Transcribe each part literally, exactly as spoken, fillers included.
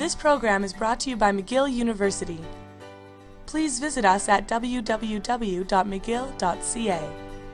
This program is brought to you by McGill University. Please visit us at w w w dot mcgill dot c a.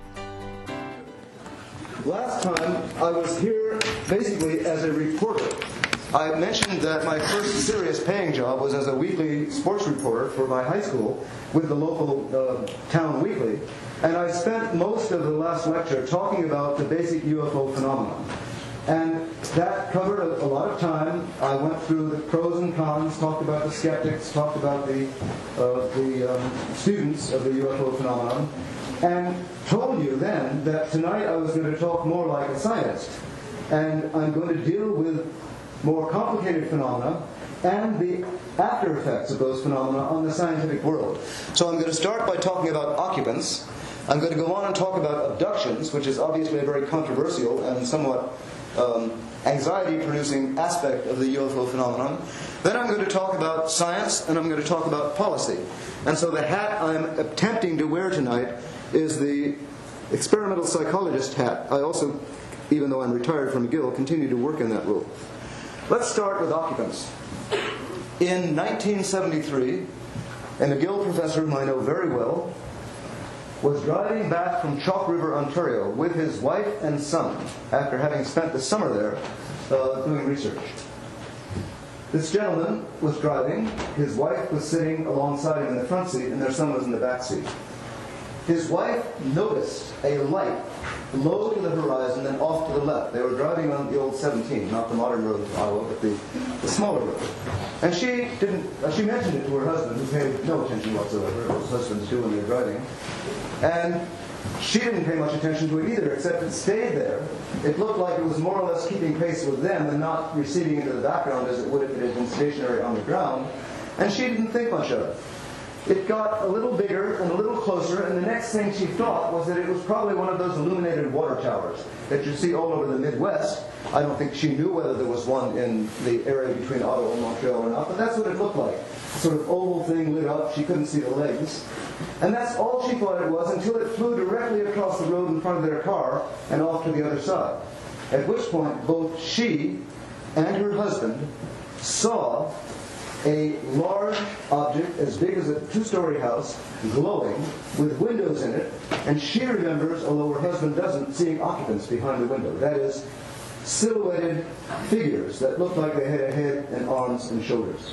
Last time I was here basically as a reporter. I mentioned that my first serious paying job was as a weekly sports reporter for my high school with the local uh, town weekly, and I spent most of the last lecture talking about the basic U F O phenomenon. And that covered a, a lot of time. I went through the pros and cons, talked about the skeptics, talked about the, uh, the um, students of the U F O phenomenon, and told you then that tonight I was going to talk more like a scientist. And I'm going to deal with more complicated phenomena and the after effects of those phenomena on the scientific world. So I'm going to start by talking about occupants. I'm going to go on and talk about abductions, which is obviously a very controversial and somewhat um, anxiety-producing aspect of the U F O phenomenon. Then I'm going to talk about science, and I'm going to talk about policy. And so the hat I'm attempting to wear tonight is the experimental psychologist hat. I also, even though I'm retired from McGill, continue to work in that role. Let's start with occupants. In nineteen seventy-three, a McGill professor whom I know very well was driving back from Chalk River, Ontario, with his wife and son after having spent the summer there uh, doing research. This gentleman was driving, his wife was sitting alongside him in the front seat, and their son was in the back seat. His wife noticed a light low to the horizon and off to the left. They were driving on the old seventeen, not the modern road of Ottawa, but the, the smaller road. And she didn't. Uh, she mentioned it to her husband, who paid no attention whatsoever. As husbands do when they're driving. And she didn't pay much attention to it either, except it stayed there. It looked like it was more or less keeping pace with them and not receding into the background as it would if it had been stationary on the ground. And she didn't think much of it. It got a little bigger and a little closer, and the next thing she thought was that it was probably one of those illuminated water towers that you see all over the Midwest. I don't think she knew whether there was one in the area between Ottawa and Montreal or not, but that's what it looked like. Sort of oval thing lit up, she couldn't see the legs. And that's all she thought it was until it flew directly across the road in front of their car and off to the other side. At which point, both she and her husband saw a large object as big as a two-story house, glowing, with windows in it, and she remembers, although her husband doesn't, seeing occupants behind the window. That is, silhouetted figures that looked like they had a head and arms and shoulders.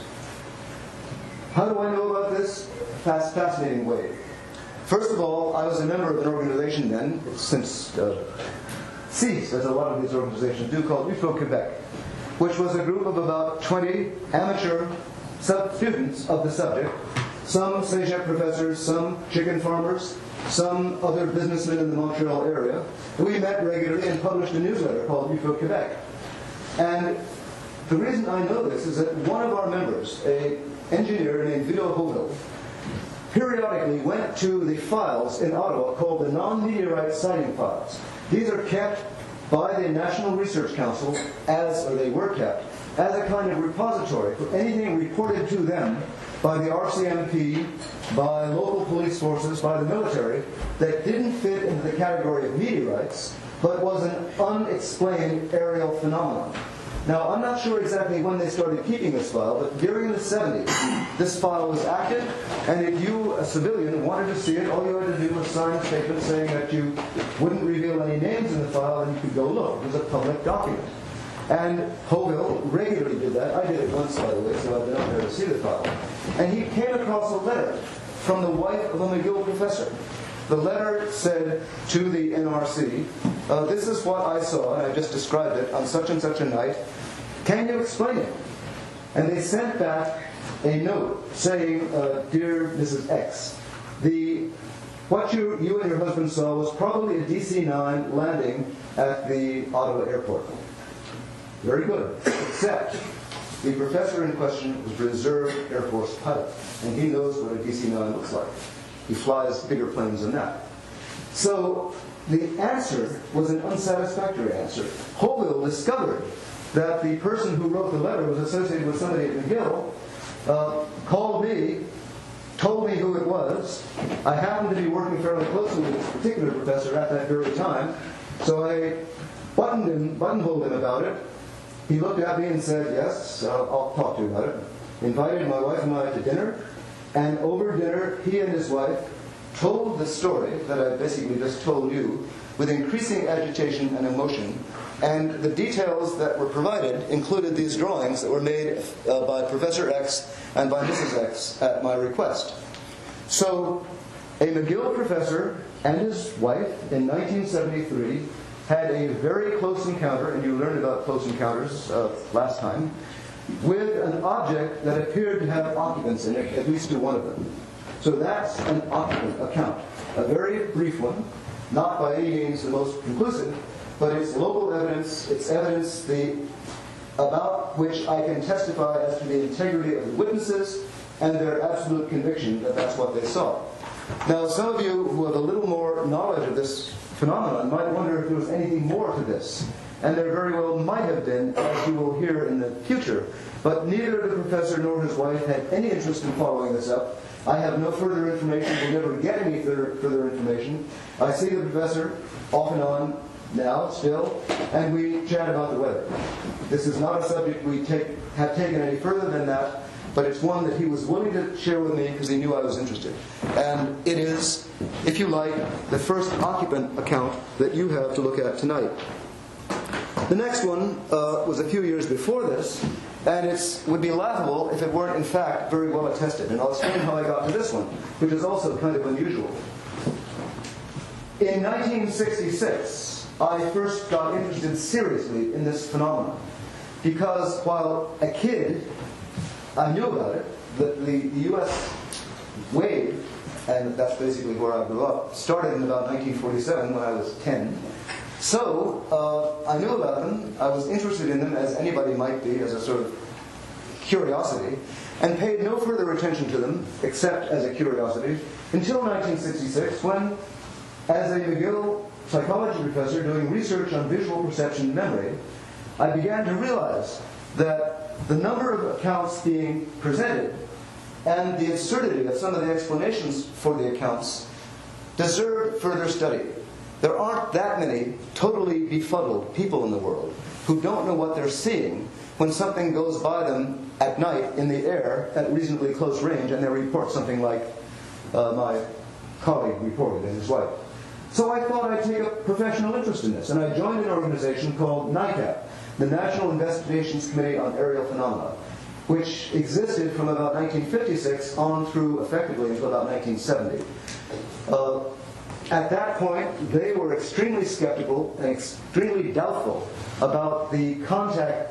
How do I know about this? Fast, fascinating way. First of all, I was a member of an organization then, it's since uh, ceased, as a lot of these organizations do, called U F O Quebec, which was a group of about twenty amateur sub-students of the subject, some Cégep professors, some chicken farmers, some other businessmen in the Montreal area. We met regularly and published a newsletter called U F O Quebec. And the reason I know this is that one of our members, an engineer named Vito Hoville, periodically went to the files in Ottawa called the non-meteorite sighting files. These are kept by the National Research Council as, or they were kept, as a kind of repository for anything reported to them by the R C M P, by local police forces, by the military, that didn't fit into the category of meteorites, but was an unexplained aerial phenomenon. Now, I'm not sure exactly when they started keeping this file, but during the seventies, this file was active, and if you, a civilian, wanted to see it, all you had to do was sign a statement saying that you wouldn't reveal any names in the file, and you could go look. It was a public document. And Hoville regularly did that. I did it once, by the way, so I've been up there to see the file. And he came across a letter from the wife of a McGill professor. The letter said to the N R C, uh, this is what I saw, and I just described it, on such and such a night. Can you explain it? And they sent back a note saying, uh, Dear Missus X, the, what you, you and your husband saw was probably a D C nine landing at the Ottawa airport. Very good, except the professor in question was a reserve Air Force pilot, and he knows what a D C nine looks like. He flies bigger planes than that. So the answer was an unsatisfactory answer. Hoville discovered that the person who wrote the letter was associated with somebody at McGill, uh, called me, told me who it was. I happened to be working fairly closely with this particular professor at that very time, so I buttoned him, buttonholed him about it, He looked at me and said, yes, uh, I'll talk to you about it. Invited my wife and I to dinner, and over dinner, he and his wife told the story that I basically just told you with increasing agitation and emotion, and the details that were provided included these drawings that were made uh, by Professor X and by Missus X at my request. So, a McGill professor and his wife in nineteen seventy-three had a very close encounter, and you learned about close encounters uh, last time, with an object that appeared to have occupants in it, at least to one of them. So that's an occupant account. A very brief one, not by any means the most conclusive, but it's local evidence, it's evidence the, about which I can testify as to the integrity of the witnesses and their absolute conviction that that's what they saw. Now, some of you who have a little more knowledge of this phenomenon might wonder if there was anything more to this. And there very well might have been, as you will hear in the future. But neither the professor nor his wife had any interest in following this up. I have no further information. We'll never get any further, further information. I see the professor off and on now, still, and we chat about the weather. This is not a subject we take, have taken any further than that, but it's one that he was willing to share with me because he knew I was interested. And it is, if you like, the first occupant account that you have to look at tonight. The next one uh, was a few years before this, and it would be laughable if it weren't, in fact, very well attested. And I'll explain how I got to this one, which is also kind of unusual. In nineteen sixty-six, I first got interested seriously in this phenomenon, because while a kid, I knew about it. The, the, the U S wave, and that's basically where I grew up, started in about nineteen forty-seven when I was ten. So, uh, I knew about them, I was interested in them, as anybody might be, as a sort of curiosity, and paid no further attention to them, except as a curiosity, until nineteen sixty-six, when, as a McGill psychology professor doing research on visual perception and memory, I began to realize that the number of accounts being presented and the absurdity of some of the explanations for the accounts deserved further study. There aren't that many totally befuddled people in the world who don't know what they're seeing when something goes by them at night in the air at reasonably close range and they report something like uh, my colleague reported and his wife. So I thought I'd take a professional interest in this, and I joined an organization called NICAP, the National Investigations Committee on Aerial Phenomena, which existed from about nineteen fifty-six on through effectively until about nineteen seventy. Uh, At that point, they were extremely skeptical and extremely doubtful about the contact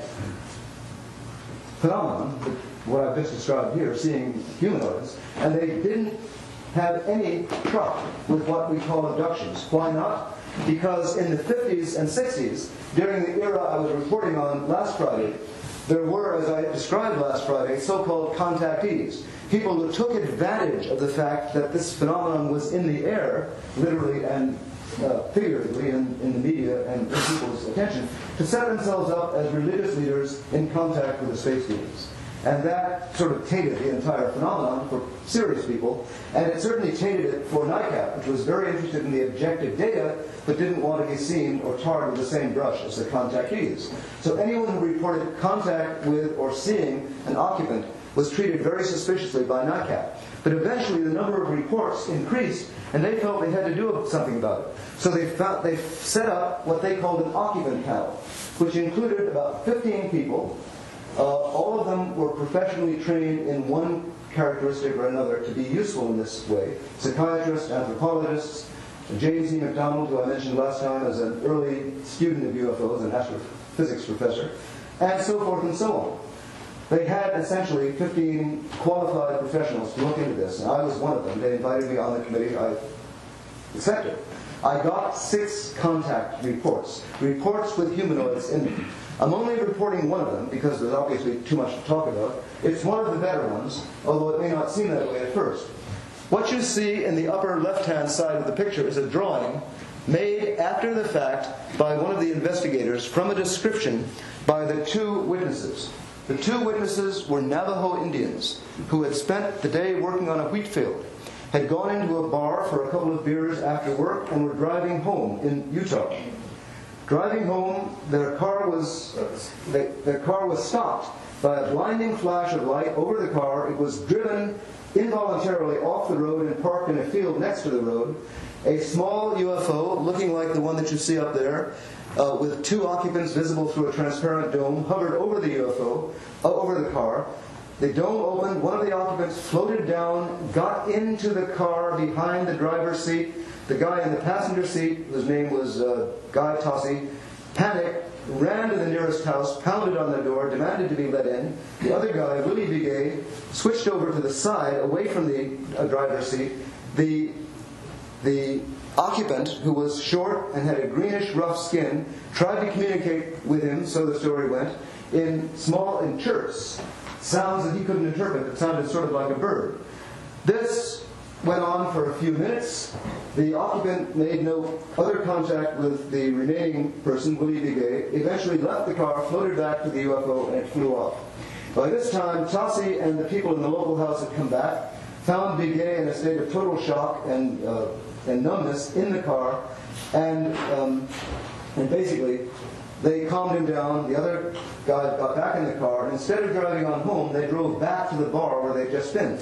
phenomenon, what I've just described here, seeing humanoids, and they didn't have any truck with what we call abductions. Why not? Because in the fifties and sixties, during the era I was reporting on last Friday, there were, as I described last Friday, so-called contactees. People who took advantage of the fact that this phenomenon was in the air, literally and uh, figuratively in, in the media and in people's attention, to set themselves up as religious leaders in contact with the space beings. And that sort of tainted the entire phenomenon for serious people, and it certainly tainted it for NICAP, which was very interested in the objective data, but didn't want to be seen or tarred with the same brush as the contactees. So anyone who reported contact with or seeing an occupant was treated very suspiciously by NICAP. But eventually the number of reports increased, and they felt they had to do something about it. So they, found, they set up what they called an occupant panel, which included about fifteen people. Uh, all of them were professionally trained in one characteristic or another to be useful in this way. Psychiatrists, anthropologists, James E. McDonald, who I mentioned last time as an early student of U F Os, an astrophysics professor, and so forth and so on. They had essentially fifteen qualified professionals to look into this, and I was one of them. They invited me on the committee. I accepted. I got six contact reports, reports with humanoids in them. I'm only reporting one of them because there's obviously too much to talk about. It's one of the better ones, although it may not seem that way at first. What you see in the upper left-hand side of the picture is a drawing made after the fact by one of the investigators from a description by the two witnesses. The two witnesses were Navajo Indians who had spent the day working on a wheat field, had gone into a bar for a couple of beers after work, and were driving home in Utah. Driving home, their car was uh, they, their car was stopped by a blinding flash of light over the car. It was driven involuntarily off the road and parked in a field next to the road. A small U F O, looking like the one that you see up there, uh, with two occupants visible through a transparent dome, hovered over the U F O, uh, over the car. The dome opened, one of the occupants floated down, got into the car behind the driver's seat. The guy in the passenger seat, whose name was uh, Guy Tossi, panicked, ran to the nearest house, pounded on the door, demanded to be let in. The other guy, Willie Biguet, switched over to the side, away from the uh, driver's seat. The, the occupant, who was short and had a greenish, rough skin, tried to communicate with him, so the story went, in small, in chirps, sounds that he couldn't interpret. It sounded sort of like a bird. This went on for a few minutes. The occupant made no other contact with the remaining person, Willie Biguet, eventually left the car, floated back to the U F O, and it flew off. By this time, Tossi and the people in the local house had come back, found Biguet in a state of total shock and, uh, and numbness in the car, and, um, and basically they calmed him down. The other guy got back in the car, and instead of driving on home, they drove back to the bar where they'd just been.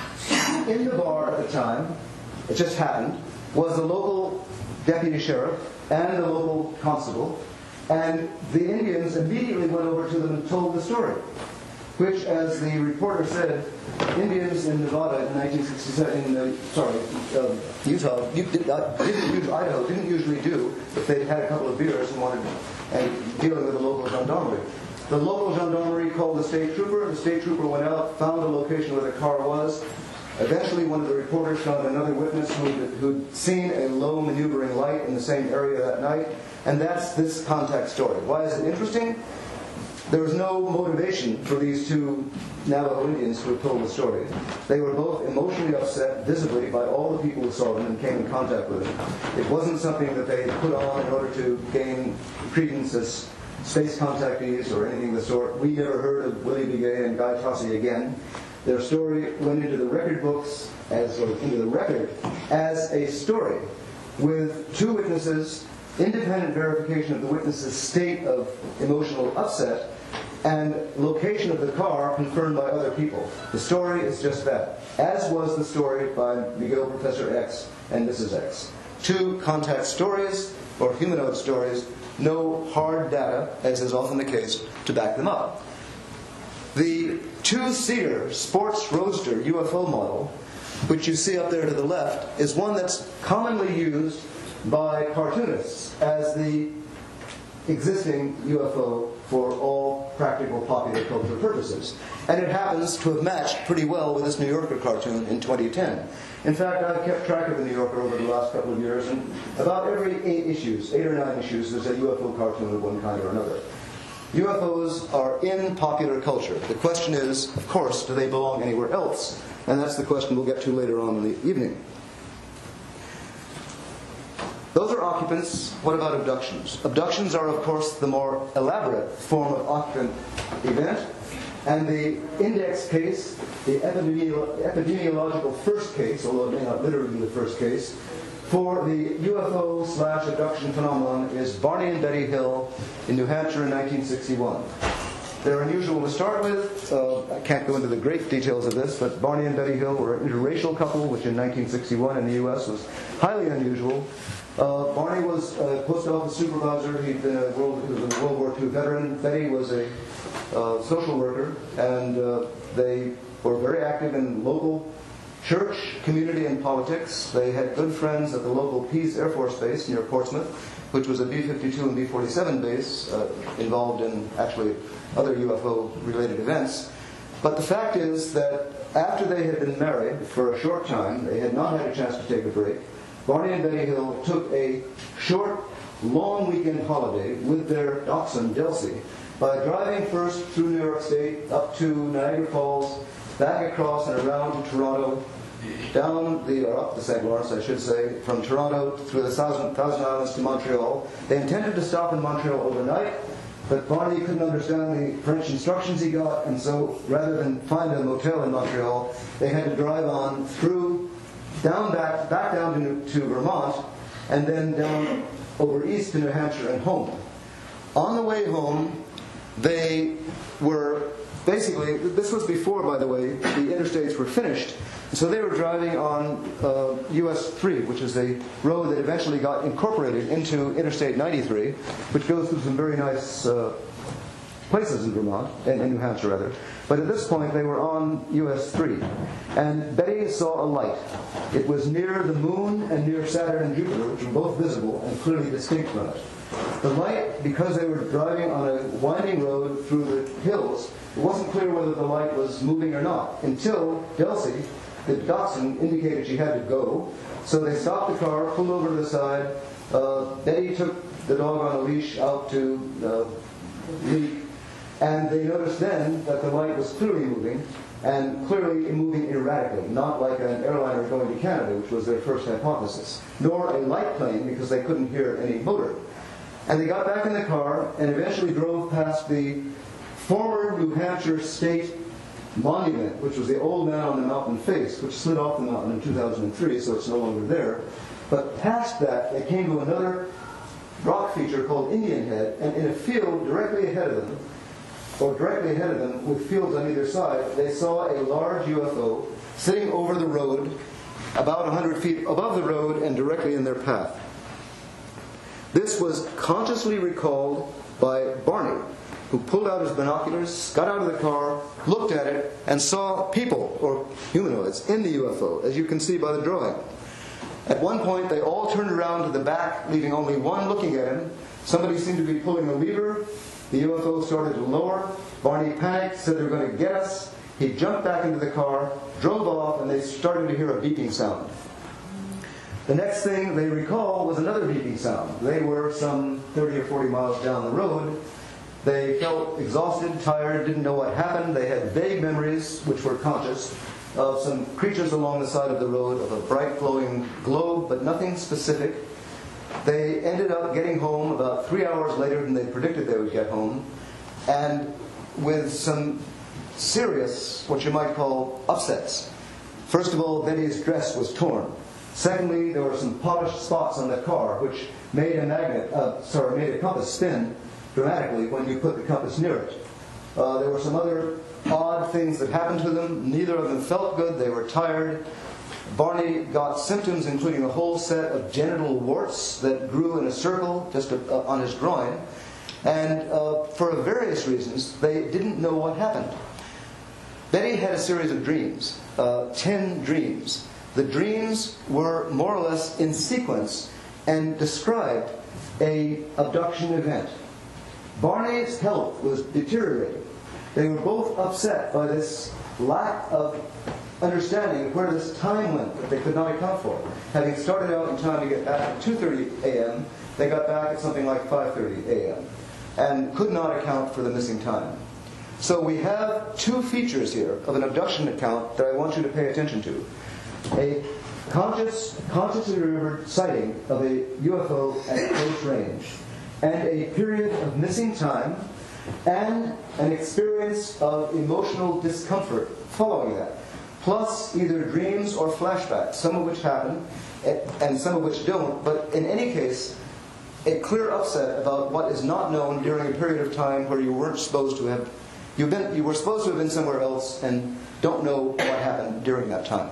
In the bar at the time, it just happened, was the local deputy sheriff and the local constable, and the Indians immediately went over to them and told the story, which, as the reporter said, Indians in Nevada in nineteen sixty-seven, in uh, sorry, uh, Utah, did, uh, didn't use, Idaho didn't usually do if they'd had a couple of beers and wanted and dealing with the local gendarmerie. The local gendarmerie called the state trooper. The state trooper went out, found the location where the car was. Eventually, one of the reporters found another witness who'd, who'd seen a low maneuvering light in the same area that night, and that's this contact story. Why is it interesting? There was no motivation for these two Navajo Indians who had told the story. They were both emotionally upset, visibly, by all the people who saw them and came in contact with them. It wasn't something that they put on in order to gain credence as space contactees or anything of the sort. We never heard of Willie Biguet and Guy Tossi again. Their story went into the record books, as or into the record, as a story with two witnesses, independent verification of the witness's state of emotional upset, and location of the car confirmed by other people. The story is just that, as was the story by Miguel Professor X and Missus X. Two contact stories, or humanoid stories, no hard data, as is often the case, to back them up. The two-seater sports roadster U F O model, which you see up there to the left, is one that's commonly used by cartoonists as the existing U F O for all practical popular culture purposes. And it happens to have matched pretty well with this New Yorker cartoon in twenty ten. In fact, I've kept track of the New Yorker over the last couple of years, and about every eight issues, eight or nine issues, there's a U F O cartoon of one kind or another. U F Os are in popular culture. The question is, of course, do they belong anywhere else? And that's the question we'll get to later on in the evening. Those are occupants. What about abductions? Abductions are, of course, the more elaborate form of occupant event. And the index case, the epidemiolo- epidemiological first case, although it may not literally be the first case, for the U F O slash abduction phenomenon is Barney and Betty Hill in New Hampshire in nineteen sixty-one. They're unusual to start with. Uh, I can't go into the great details of this, but Barney and Betty Hill were an interracial couple, which in nineteen sixty-one in the U S was highly unusual. Uh, Barney was a post office supervisor. He'd been a World, he was a World War Two veteran. Betty was a uh, social worker, and uh, they were very active in local church, community, and politics. They had good friends at the local Pease Air Force Base near Portsmouth, which was a B fifty-two and B forty-seven base uh, involved in actually other U F O-related events. But the fact is that after they had been married for a short time, they had not had a chance to take a break. Barney and Betty Hill took a short, long weekend holiday with their dachshund, Delcy, by driving first through New York State, up to Niagara Falls, back across and around to Toronto, down the, or up the Saint Lawrence, I should say, from Toronto through the Thousand, Thousand Islands to Montreal. They intended to stop in Montreal overnight, but Barney couldn't understand the French instructions he got, and so rather than find a motel in Montreal, they had to drive on through, down back, back down to, to Vermont, and then down over east to New Hampshire and home. On the way home, they were basically, this was before, by the way, the interstates were finished. So they were driving on uh, U S three, which is a road that eventually got incorporated into Interstate ninety-three, which goes through some very nice uh, places in Vermont, in, in New Hampshire rather. But at this point they were on U S three. And Betty saw a light. It was near the moon and near Saturn and Jupiter, which were both visible and clearly distinct from it. The light, because they were driving on a winding road through the hills, it wasn't clear whether the light was moving or not, until Delcy, the dachshund, indicated she had to go. So they stopped the car, pulled over to the side. Uh, Betty took the dog on a leash out to uh, leak, and they noticed then that the light was clearly moving, and clearly moving erratically, not like an airliner going to Canada, which was their first hypothesis, nor a light plane, because they couldn't hear any motor. And they got back in the car and eventually drove past the former New Hampshire State Monument, which was the old man on the mountain face, which slid off the mountain in two thousand three, so it's no longer there. But past that, they came to another rock feature called Indian Head, and in a field directly ahead of them, or directly ahead of them, with fields on either side, they saw a large U F O sitting over the road, about one hundred feet above the road and directly in their path. This was consciously recalled by Barney, who pulled out his binoculars, got out of the car, looked at it, and saw people, or humanoids, in the U F O, as you can see by the drawing. At one point, they all turned around to the back, leaving only one looking at him. Somebody seemed to be pulling a lever. The U F O started to lower. Barney panicked, said they were going to get us. He jumped back into the car, drove off, and they started to hear a beeping sound. The next thing they recall was another beeping sound. They were some thirty or forty miles down the road. They felt exhausted, tired, didn't know what happened. They had vague memories, which were conscious, of some creatures along the side of the road, of a bright glowing globe, but nothing specific. They ended up getting home about three hours later than they predicted they would get home, and with some serious, what you might call, upsets. First of all, Betty's dress was torn. Secondly, there were some polished spots on the car, which made a magnet, uh, sorry, made a compass spin dramatically when you put the compass near it. Uh, there were some other odd things that happened to them. Neither of them felt good. They were tired. Barney got symptoms, including a whole set of genital warts that grew in a circle just uh, on his groin. And uh, for various reasons, they didn't know what happened. Betty had a series of dreams, uh, ten dreams. The dreams were more or less in sequence and described a abduction event. Barney's health was deteriorating. They were both upset by this lack of understanding of where this time went that they could not account for. Having started out in time to get back at two thirty a.m., they got back at something like five thirty a.m. and could not account for the missing time. So we have two features here of an abduction account that I want you to pay attention to. A conscious, consciously remembered sighting of a U F O at close range, and a period of missing time, and an experience of emotional discomfort following that, plus either dreams or flashbacks, some of which happen and some of which don't, but in any case, a clear upset about what is not known during a period of time where you weren't supposed to have, you've been, you were supposed to have been somewhere else and don't know what happened during that time.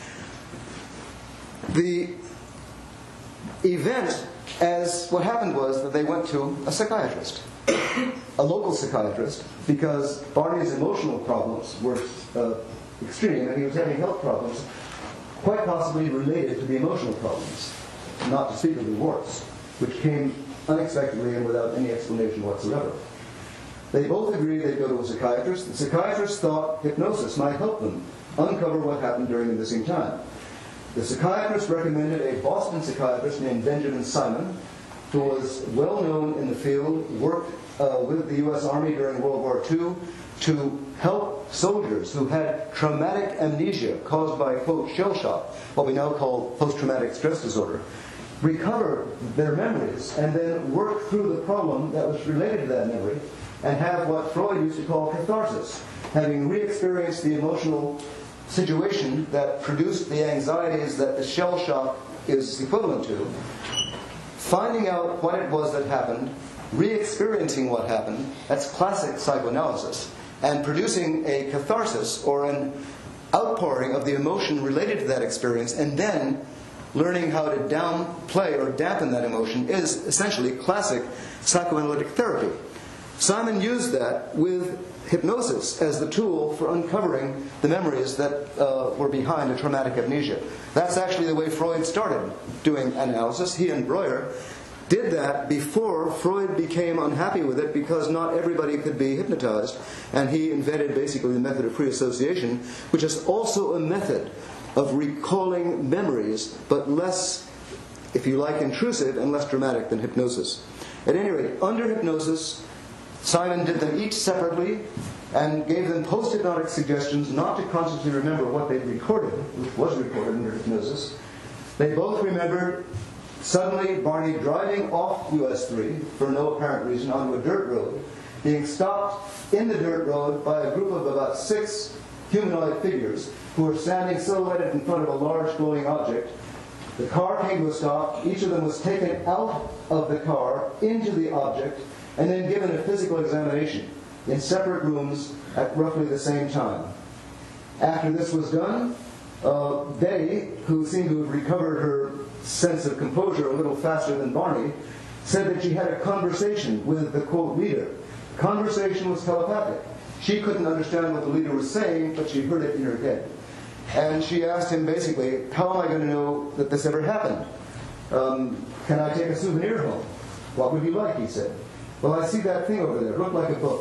The event, as what happened was that they went to a psychiatrist, a local psychiatrist, because Barney's emotional problems were uh, extreme, and he was having health problems, quite possibly related to the emotional problems, not to speak of the warts, which came unexpectedly and without any explanation whatsoever. They both agreed they'd go to a psychiatrist. The psychiatrist thought hypnosis might help them uncover what happened during the missing time. The psychiatrist recommended a Boston psychiatrist named Benjamin Simon, who was well known in the field, worked uh, with the U S Army during World War Two to help soldiers who had traumatic amnesia caused by, quote, shell shock, what we now call post-traumatic stress disorder, recover their memories and then work through the problem that was related to that memory and have what Freud used to call catharsis, having re-experienced the emotional situation that produced the anxieties that the shell shock is equivalent to, finding out what it was that happened, re-experiencing what happened, that's classic psychoanalysis, and producing a catharsis or an outpouring of the emotion related to that experience, and then learning how to downplay or dampen that emotion is essentially classic psychoanalytic therapy. Simon used that with hypnosis as the tool for uncovering the memories that uh, were behind a traumatic amnesia. That's actually the way Freud started doing analysis. He and Breuer did that before Freud became unhappy with it because not everybody could be hypnotized, and he invented basically the method of free association, which is also a method of recalling memories, but less, if you like, intrusive and less dramatic than hypnosis. At any rate, under hypnosis, Simon did them each separately and gave them post-hypnotic suggestions not to consciously remember what they'd recorded, which was recorded under hypnosis. They both remembered suddenly Barney driving off U S three for no apparent reason onto a dirt road, being stopped in the dirt road by a group of about six humanoid figures who were standing silhouetted in front of a large glowing object. The car came to a stop. Each of them was taken out of the car into the object and then given a physical examination in separate rooms at roughly the same time. After this was done, uh, Betty, who seemed to have recovered her sense of composure a little faster than Barney, said that she had a conversation with the, quote, leader. Conversation was telepathic. She couldn't understand what the leader was saying, but she heard it in her head. And she asked him basically, how am I going to know that this ever happened? Um, can I take a souvenir home? What would you like, he said. Well, I see that thing over there. It looked like a book.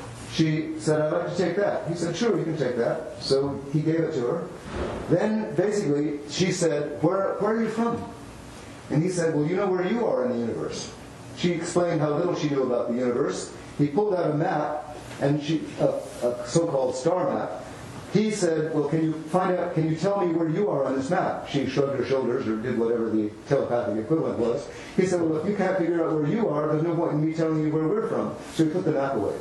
She said, I'd like to take that. He said, sure, you can take that. So he gave it to her. Then, basically, she said, where, where are you from? And he said, well, you know where you are in the universe. She explained how little she knew about the universe. He pulled out a map, and she, a, a so-called star map. He said, well, can you find out, can you tell me where you are on this map? She shrugged her shoulders or did whatever the telepathic equivalent was. He said, well, if you can't figure out where you are, there's no point in me telling you where we're from. So he put the map away.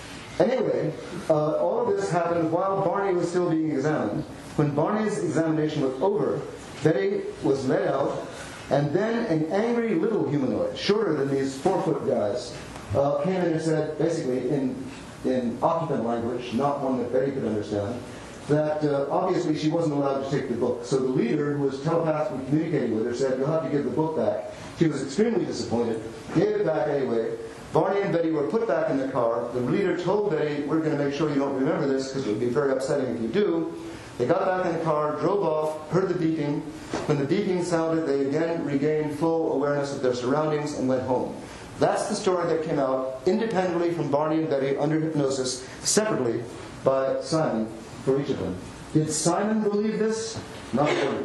Anyway, uh, all of this happened while Barney was still being examined. When Barney's examination was over, Betty was let out, and then an angry little humanoid, shorter than these four-foot guys, uh, came in and said, basically in, in occupant language, not one that Betty could understand, that uh, obviously she wasn't allowed to take the book. So the leader, who was telepathically communicating with her, said, you'll have to give the book back. She was extremely disappointed, gave it back anyway. Barney and Betty were put back in the car. The leader told Betty, we're going to make sure you don't remember this because it would be very upsetting if you do. They got back in the car, drove off, heard the beeping. When the beeping sounded, they again regained full awareness of their surroundings and went home. That's the story that came out independently from Barney and Betty under hypnosis, separately by Simon for each of them. Did Simon believe this? Not really.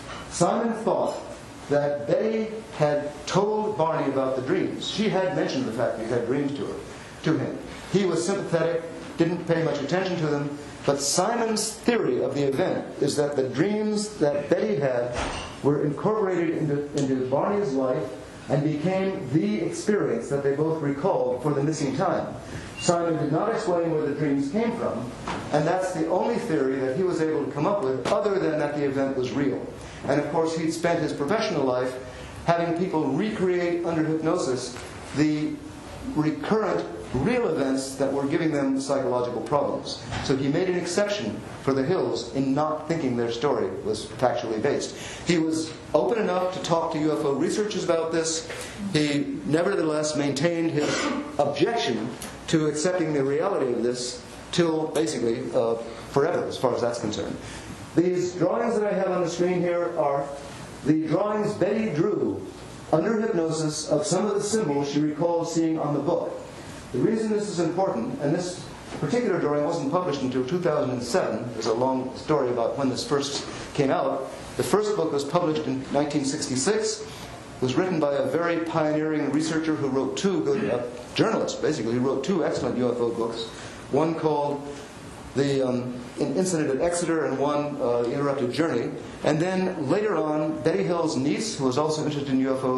Simon thought that Betty had told Barney about the dreams. She had mentioned the fact that he had dreams to her, to him. He was sympathetic, didn't pay much attention to them, but Simon's theory of the event is that the dreams that Betty had were incorporated into, into Barney's life and became the experience that they both recalled for the missing time. Simon did not explain where the dreams came from, and that's the only theory that he was able to come up with other than that the event was real. And of course, he'd spent his professional life having people recreate under hypnosis the recurrent real events that were giving them psychological problems. So he made an exception for the Hills in not thinking their story was factually based. He was open enough to talk to U F O researchers about this. He nevertheless maintained his objection to accepting the reality of this till basically uh, forever, as far as that's concerned. These drawings that I have on the screen here are the drawings Betty drew under hypnosis of some of the symbols she recalled seeing on the book. The reason this is important, and this particular drawing wasn't published until two thousand seven, there's a long story about when this first came out. The first book was published in nineteen sixty-six. It was written by a very pioneering researcher who wrote two good, uh, journalist basically, who wrote two excellent U F O books. One called The um, Incident at Exeter and one, uh, The Interrupted Journey. And then later on, Betty Hill's niece, who was also interested in U F Os,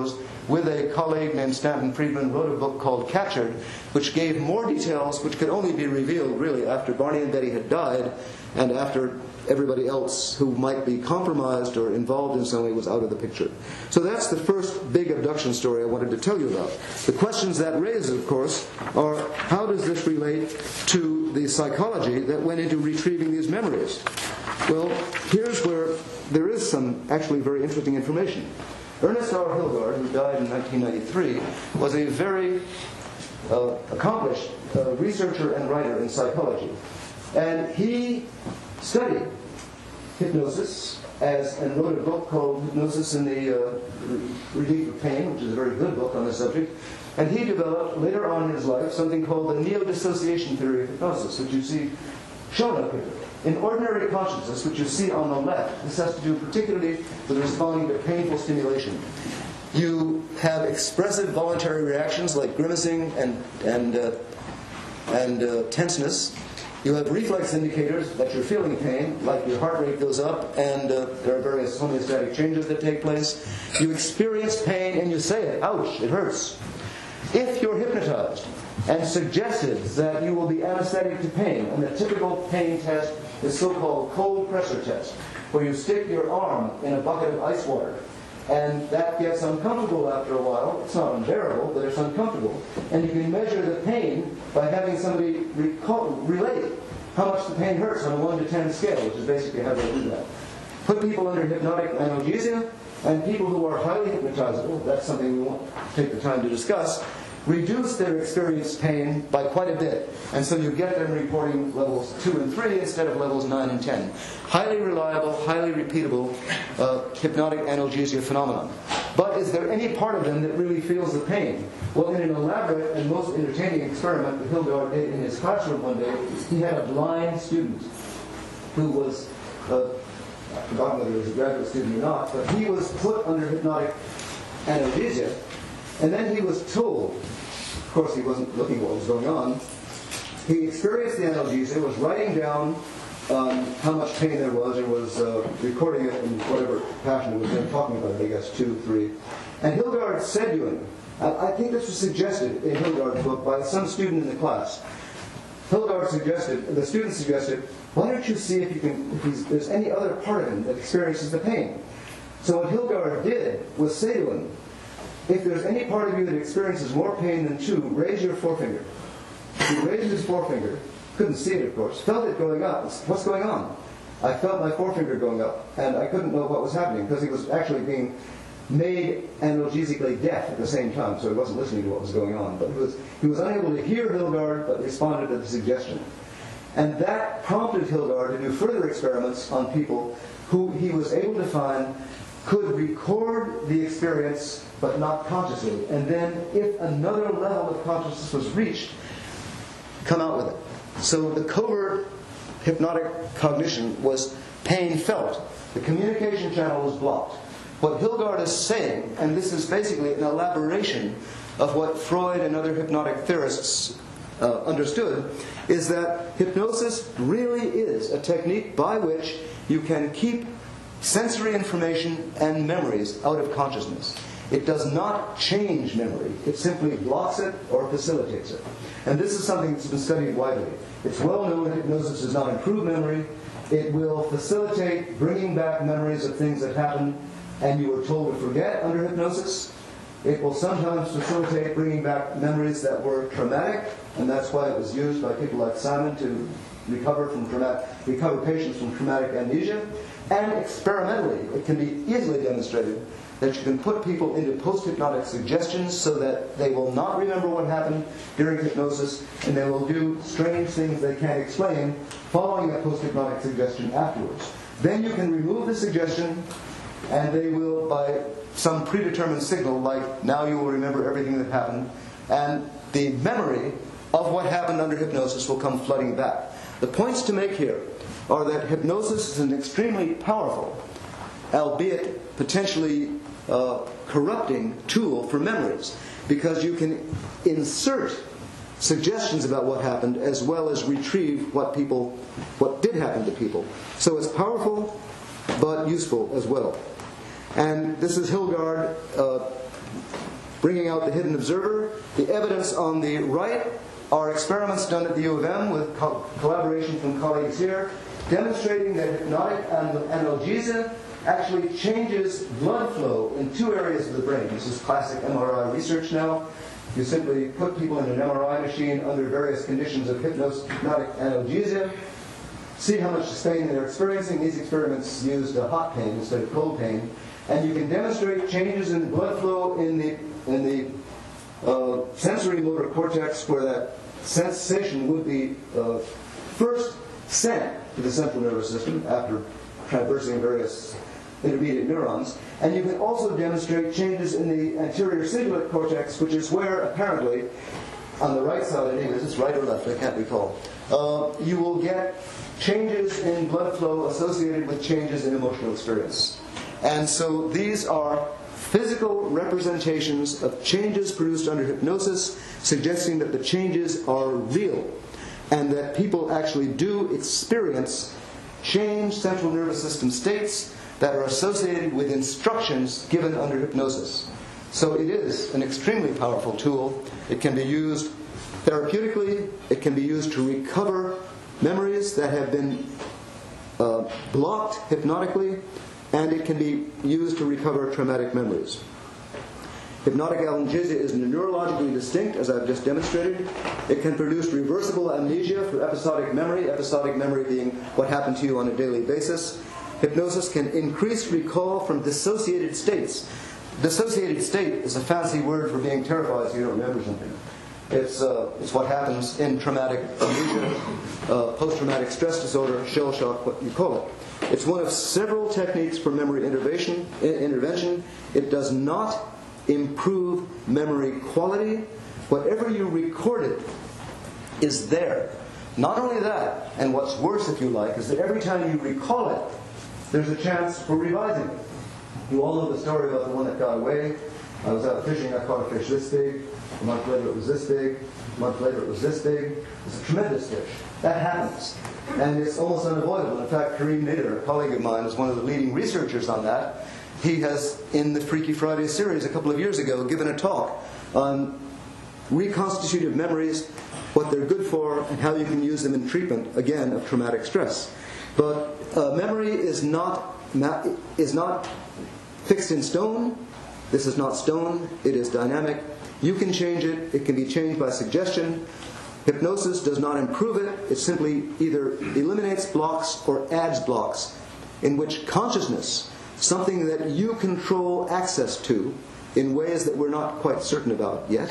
with a colleague named Stanton Friedman, wrote a book called Captured, which gave more details which could only be revealed really after Barney and Betty had died and after everybody else who might be compromised or involved in some way was out of the picture. So that's the first big abduction story I wanted to tell you about. The questions that raises, of course, are how does this relate to the psychology that went into retrieving these memories? Well, here's where there is some actually very interesting information. Ernest R. Hilgard, who died in nineteen ninety-three, was a very uh, accomplished uh, researcher and writer in psychology. And he studied hypnosis as, and wrote a book called Hypnosis in the uh, Relief of Pain, which is a very good book on the subject. And he developed, later on in his life, something called the neo-dissociation theory of hypnosis, which you see shown up here. In ordinary consciousness, which you see on the left, this has to do particularly with responding to painful stimulation. You have expressive voluntary reactions like grimacing and, and, uh, and uh, tenseness. You have reflex indicators that you're feeling pain, like your heart rate goes up, and uh, there are various homeostatic changes that take place. You experience pain and you say it, ouch, it hurts. If you're hypnotized and suggested that you will be anesthetic to pain, and the typical pain test is so-called cold pressure test, where you stick your arm in a bucket of ice water, and that gets uncomfortable after a while. It's not unbearable, but it's uncomfortable. And you can measure the pain by having somebody recall, relate how much the pain hurts on a one to ten scale, which is basically how they do that. Put people under hypnotic analgesia, and people who are highly hypnotizable, that's something we won't take the time to discuss, reduce their experienced pain by quite a bit. And so you get them reporting levels two and three instead of levels nine and ten. Highly reliable, highly repeatable uh, hypnotic analgesia phenomenon. But is there any part of them that really feels the pain? Well, in an elaborate and most entertaining experiment that Hilgard did in his classroom one day, he had a blind student who was, uh, I've forgotten whether he was a graduate student or not, but he was put under hypnotic analgesia, and then he was told, of course he wasn't looking at what was going on, he experienced the analgesia, was writing down um, how much pain there was, and was uh, recording it in whatever fashion it was then talking about it, I guess, two, three. And Hilgard said to him, I think this was suggested in Hilgard's book by some student in the class. Hilgard suggested, the student suggested, why don't you see if you can, if he's, there's any other part of him that experiences the pain? So what Hilgard did was say to him, if there's any part of you that experiences more pain than two, raise your forefinger. He raised his forefinger, couldn't see it of course, felt it going up. What's going on? I felt my forefinger going up, and I couldn't know what was happening because he was actually being made analgesically deaf at the same time, so he wasn't listening to what was going on. But he was, he was unable to hear Hilgard, but responded to the suggestion. And that prompted Hilgard to do further experiments on people who he was able to find could record the experience but not consciously. And then if another level of consciousness was reached, come out with it. So the covert hypnotic cognition was pain felt. The communication channel was blocked. What Hilgard is saying, and this is basically an elaboration of what Freud and other hypnotic theorists uh, understood, is that hypnosis really is a technique by which you can keep sensory information and memories out of consciousness. It does not change memory. It simply blocks it or facilitates it. And this is something that's been studied widely. It's well known that hypnosis does not improve memory. It will facilitate bringing back memories of things that happened and you were told to forget under hypnosis. It will sometimes facilitate bringing back memories that were traumatic, and that's why it was used by people like Simon to recover from traumatic, recover patients from traumatic amnesia. And experimentally, it can be easily demonstrated that you can put people into post-hypnotic suggestions so that they will not remember what happened during hypnosis, and they will do strange things they can't explain following a post-hypnotic suggestion afterwards. Then you can remove the suggestion, and they will, by some predetermined signal, like now you will remember everything that happened, and the memory of what happened under hypnosis will come flooding back. The points to make here are that hypnosis is an extremely powerful, albeit potentially uh, corrupting tool for memories, because you can insert suggestions about what happened as well as retrieve what people, what did happen to people. So it's powerful, but useful as well. And this is Hilgard uh, Bringing Out the Hidden Observer. The evidence on the right are experiments done at the U of M with co collaboration from colleagues here, demonstrating that hypnotic analgesia actually changes blood flow in two areas of the brain. This is classic M R I research now. You simply put people in an M R I machine under various conditions of hypnotic analgesia, see how much pain they're experiencing. These experiments used uh, hot pain instead of cold pain. And you can demonstrate changes in blood flow in the, in the uh, sensory motor cortex, where that sensation would be uh, first sent to the central nervous system after traversing various intermediate neurons. And you can also demonstrate changes in the anterior cingulate cortex, which is where, apparently, on the right side, I think this is right or left, I can't recall, uh, you will get changes in blood flow associated with changes in emotional experience. And so these are physical representations of changes produced under hypnosis, suggesting that the changes are real and that people actually do experience changed central nervous system states that are associated with instructions given under hypnosis. So it is an extremely powerful tool. It can be used therapeutically. It can be used to recover memories that have been uh, blocked hypnotically, and it can be used to recover traumatic memories. Hypnotic analgesia is neurologically distinct, as I've just demonstrated. It can produce reversible amnesia for episodic memory, episodic memory being what happened to you on a daily basis. Hypnosis can increase recall from dissociated states. Dissociated state is a fancy word for being terrified so you don't remember something. It's, uh, it's what happens in traumatic amnesia, uh, post-traumatic stress disorder, shell shock, what you call it. It's one of several techniques for memory intervention. intervention. It does not improve memory quality. Whatever you recorded is there. Not only that, and what's worse, if you like, is that every time you recall it, there's a chance for revising it. You all know the story about the one that got away. I was out fishing, I caught a fish this big. A month later it was this big. A month later it was this big. It's a tremendous fish. That happens. And it's almost unavoidable. In fact, Kareem Nader, a colleague of mine, is one of the leading researchers on that. He has, in the Freaky Friday series a couple of years ago, given a talk on reconstitutive memories, what they're good for, and how you can use them in treatment, again, of traumatic stress. But uh, memory is not, is not fixed in stone. This is not stone. It is dynamic. You can change it. It can be changed by suggestion. Hypnosis does not improve it. It simply either eliminates blocks or adds blocks in which consciousness, something that you control access to in ways that we're not quite certain about yet,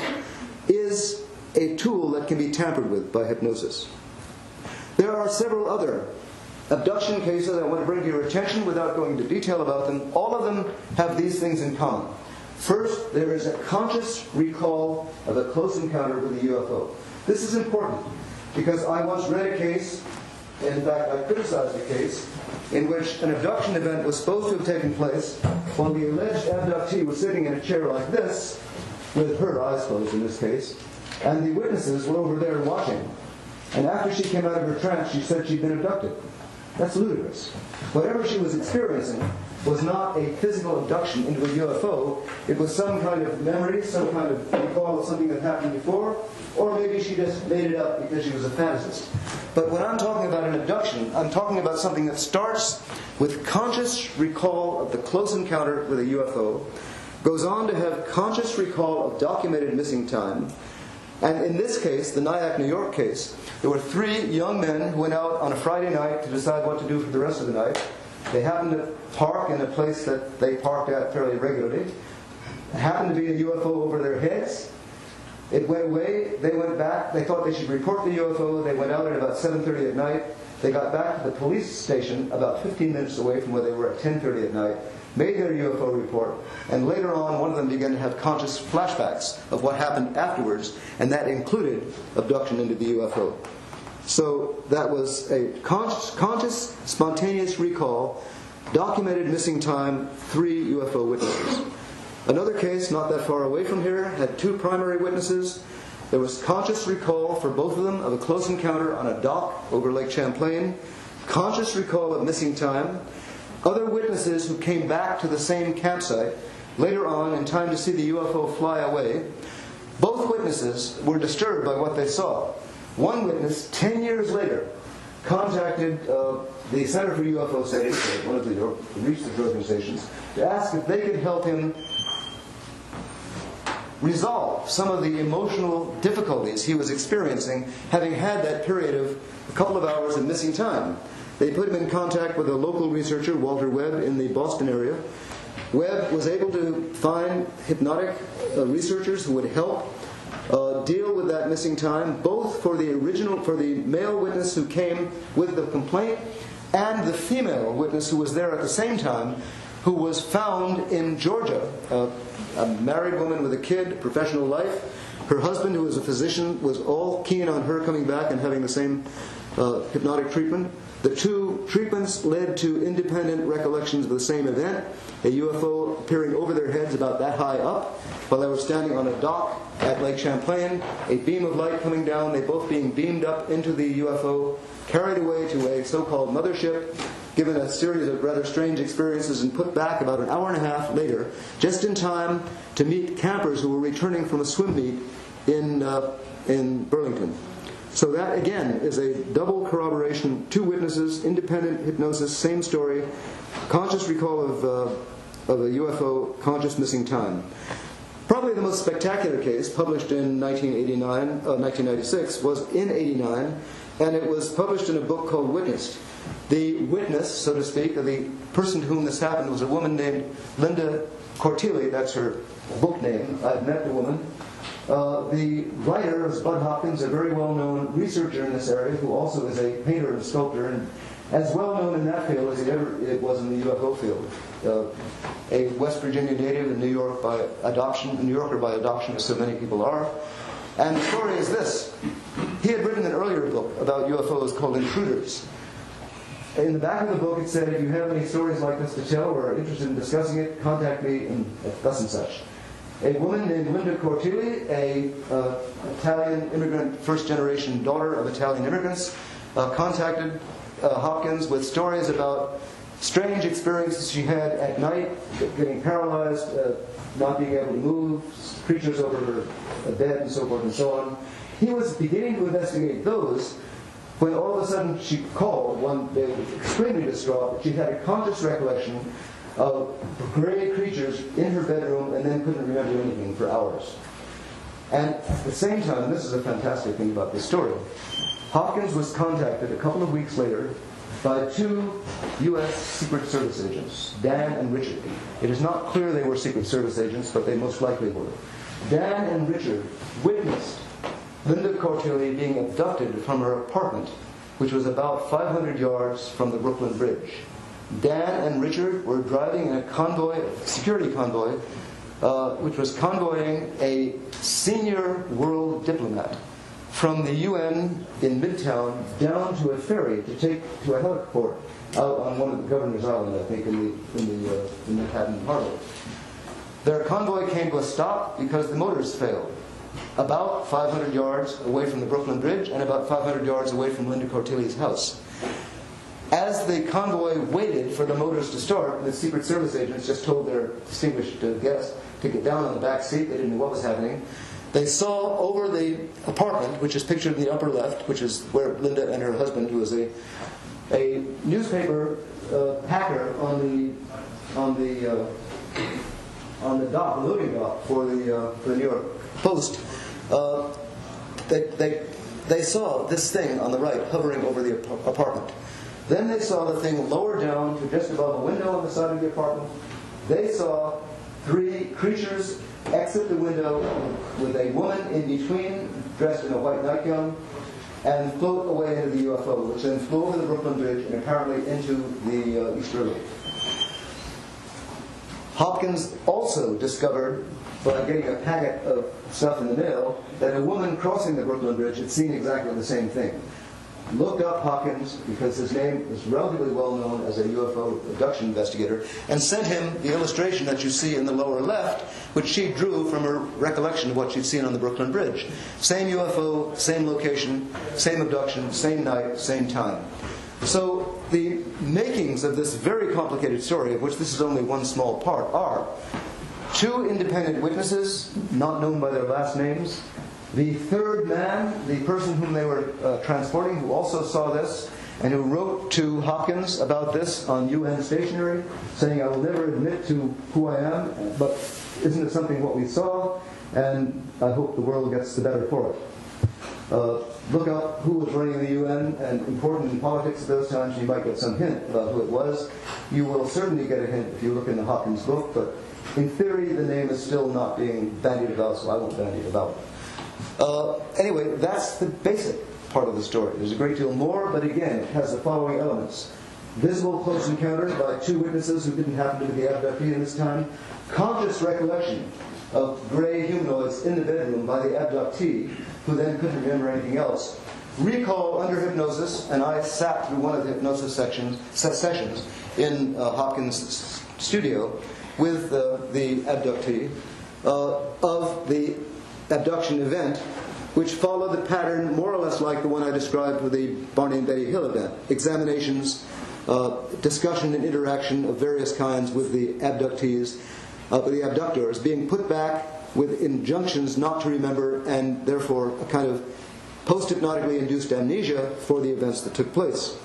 is a tool that can be tampered with by hypnosis. There are several other abduction cases I want to bring to your attention without going into detail about them. All of them have these things in common. First, there is a conscious recall of a close encounter with a U F O. This is important because I once read a case, in fact I criticized a case, in which an abduction event was supposed to have taken place while the alleged abductee was sitting in a chair like this, with her eyes closed in this case, and the witnesses were over there watching. And after she came out of her trance, she said she'd been abducted. That's ludicrous. Whatever she was experiencing was not a physical abduction into a U F O. It was some kind of memory, some kind of recall of something that happened before, or maybe she just made it up because she was a fantasist. But when I'm talking about an abduction, I'm talking about something that starts with conscious recall of the close encounter with a U F O, goes on to have conscious recall of documented missing time. And in this case, the Nyack, New York case, there were three young men who went out on a Friday night to decide what to do for the rest of the night. They happened to park in a place that they parked at fairly regularly. It happened to be a U F O over their heads. It went away. They went back. They thought they should report the U F O. They went out at about seven thirty at night. They got back to the police station about fifteen minutes away from where they were at ten thirty at night, made their U F O report, and later on one of them began to have conscious flashbacks of what happened afterwards, and that included abduction into the U F O. So that was a conscious, conscious spontaneous recall, documented missing time, three U F O witnesses. Another case not that far away from here had two primary witnesses. There was conscious recall for both of them of a close encounter on a dock over Lake Champlain, conscious recall of missing time. Other witnesses who came back to the same campsite later on, in time to see the U F O fly away, both witnesses were disturbed by what they saw. One witness, ten years later, contacted uh, the Center for U F O Studies, one of the research organizations, to ask if they could help him resolve some of the emotional difficulties he was experiencing, having had that period of a couple of hours of missing time. They put him in contact with a local researcher, Walter Webb, in the Boston area. Webb was able to find hypnotic uh, researchers who would help uh, deal with that missing time, both for the original, for the male witness who came with the complaint, and the female witness who was there at the same time, who was found in Georgia, uh, a married woman with a kid, professional life. Her husband, who was a physician, was all keen on her coming back and having the same uh, hypnotic treatment. The two treatments led to independent recollections of the same event, a U F O appearing over their heads about that high up, while they were standing on a dock at Lake Champlain, a beam of light coming down, they both being beamed up into the U F O, carried away to a so-called mothership, given a series of rather strange experiences, and put back about an hour and a half later, just in time to meet campers who were returning from a swim meet in, uh, in Burlington. So that, again, is a double corroboration. Two witnesses, independent hypnosis, same story, conscious recall of, uh, of a U F O, conscious missing time. Probably the most spectacular case, published in nineteen eighty-nine, uh, nineteen ninety-six, was in eighty-nine, and it was published in a book called Witnessed. The witness, so to speak, of the person to whom this happened was a woman named Linda Cortilli. That's her book name. I've met the woman. Uh, the writer is Bud Hopkins, a very well-known researcher in this area, who also is a painter and sculptor, and as well-known in that field as he ever it was in the U F O field. Uh, a West Virginia native in New York by adoption, a New Yorker by adoption, as so many people are. And the story is this. He had written an earlier book about U F Os called Intruders. In the back of the book it said, if you have any stories like this to tell or are interested in discussing it, contact me and thus and such. A woman named Linda Cortilli, a uh, Italian immigrant, first-generation daughter of Italian immigrants, uh, contacted uh, Hopkins with stories about strange experiences she had at night, getting paralyzed, uh, not being able to move, creatures over her bed, and so forth and so on. He was beginning to investigate those when all of a sudden she called one day, extremely distraught. She had a conscious recollection of gray creatures in her bedroom and then couldn't remember anything for hours. And at the same time, this is a fantastic thing about this story, Hopkins was contacted a couple of weeks later by two U S Secret Service agents, Dan and Richard. It is not clear they were Secret Service agents, but they most likely were. Dan and Richard witnessed Linda Cortilli being abducted from her apartment, which was about five hundred yards from the Brooklyn Bridge. Dan and Richard were driving in a convoy, a security convoy, uh, which was convoying a senior world diplomat from the U N in Midtown down to a ferry to take to a heliport out on one of the Governor's Island, I think, in the in the, uh, in Manhattan Harbor. Their convoy came to a stop because the motors failed, about five hundred yards away from the Brooklyn Bridge and about five hundred yards away from Linda Cortilli's house. As the convoy waited for the motors to start, the Secret Service agents just told their distinguished uh, guest to get down on the back seat. They didn't know what was happening. They saw over the apartment, which is pictured in the upper left, which is where Linda and her husband, who is a a newspaper uh, packer on the on the uh, on the dock, the loading dock for the uh, for the New York Post. Uh, they they they saw this thing on the right hovering over the ap- apartment. Then they saw the thing lower down to just above a window on the side of the apartment. They saw three creatures exit the window with a woman in between, dressed in a white nightgown, and float away into the U F O, which then flew over the Brooklyn Bridge and apparently into the uh, East River. Hopkins also discovered, by getting a packet of stuff in the mail, that a woman crossing the Brooklyn Bridge had seen exactly the same thing. Looked up Hopkins, because his name is relatively well known as a U F O abduction investigator, and sent him the illustration that you see in the lower left, which she drew from her recollection of what she'd seen on the Brooklyn Bridge. Same U F O, same location, same abduction, same night, same time. So the makings of this very complicated story, of which this is only one small part, are two independent witnesses, not known by their last names, the third man, the person whom they were uh, transporting, who also saw this, and who wrote to Hopkins about this on U N stationery, saying, I will never admit to who I am, but isn't it something what we saw? And I hope the world gets the better for it. Uh, look up who was running the U N, and important in politics at those times, you might get some hint about who it was. You will certainly get a hint if you look in the Hopkins book, but in theory the name is still not being bandied about, so I won't bandy it about. Uh, anyway, that's the basic part of the story. There's a great deal more, but again, it has the following elements. Visible close encounter by two witnesses who didn't happen to be the abductee in this time. Conscious recollection of gray humanoids in the bedroom by the abductee, who then couldn't remember anything else. Recall under hypnosis, and I sat through one of the hypnosis sections, sessions in uh, Hopkins' studio with uh, the abductee uh, of the abduction event, which followed the pattern more or less like the one I described with the Barney and Betty Hill event. Examinations, uh, discussion and interaction of various kinds with the abductees, uh, with the abductors, being put back with injunctions not to remember, and therefore a kind of post-hypnotically induced amnesia for the events that took place.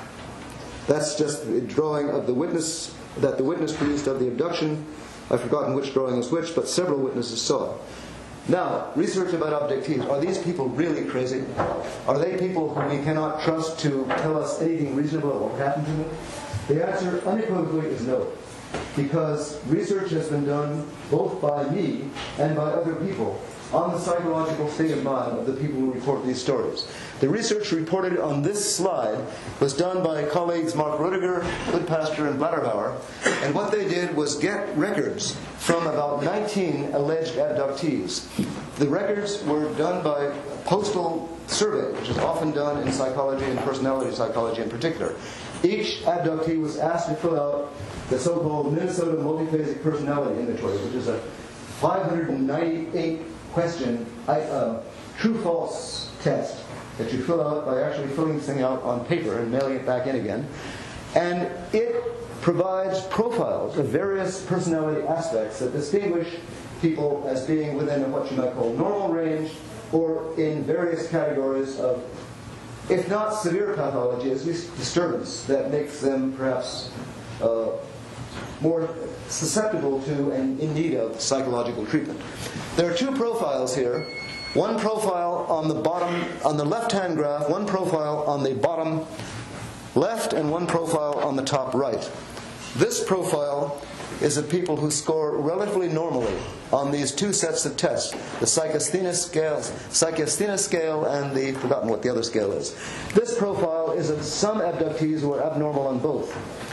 That's just a drawing of the witness, that the witness produced of the abduction. I've forgotten which drawing is which, but several witnesses saw. Now, research about abductees. Are these people really crazy? Are they people whom we cannot trust to tell us anything reasonable about what happened to them? The answer unequivocally is no. Because research has been done both by me and by other people on the psychological state of mind of the people who report these stories. The research reported on this slide was done by colleagues Mark Rudiger, Goodpasture, and Blatterbauer, and what they did was get records from about nineteen alleged abductees. The records were done by postal survey, which is often done in psychology and personality psychology in particular. Each abductee was asked to fill out the so-called Minnesota Multiphasic Personality Inventory, which is a five hundred ninety-eight question uh, true-false test that you fill out by actually filling this thing out on paper and mailing it back in again. And it provides profiles of various personality aspects that distinguish people as being within what you might call normal range, or in various categories of, if not severe pathology, at least disturbance that makes them perhaps uh, more susceptible to and in need of psychological treatment. There are two profiles here. One profile on the bottom, on the left-hand graph, one profile on the bottom left, and one profile on the top right. This profile is of people who score relatively normally on these two sets of tests, the Psychasthenia scale, Psychasthenia scale and the, forgotten what the other scale is. This profile is of some abductees who are abnormal on both.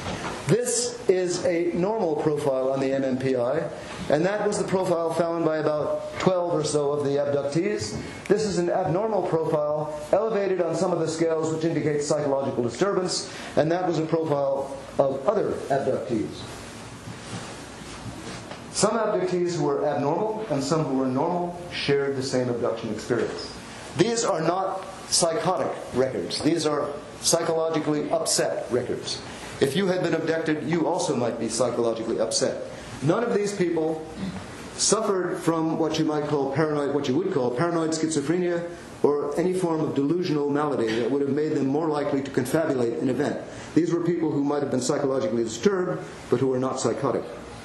This is a normal profile on the M M P I, and that was the profile found by about twelve or so of the abductees. This is an abnormal profile, elevated on some of the scales which indicate psychological disturbance, and that was a profile of other abductees. Some abductees who were abnormal and some who were normal shared the same abduction experience. These are not psychotic records. These are psychologically upset records. If you had been abducted, you also might be psychologically upset. None of these people suffered from what you might call paranoid, what you would call paranoid schizophrenia, or any form of delusional malady that would have made them more likely to confabulate an event. These were people who might have been psychologically disturbed, but who were not psychotic.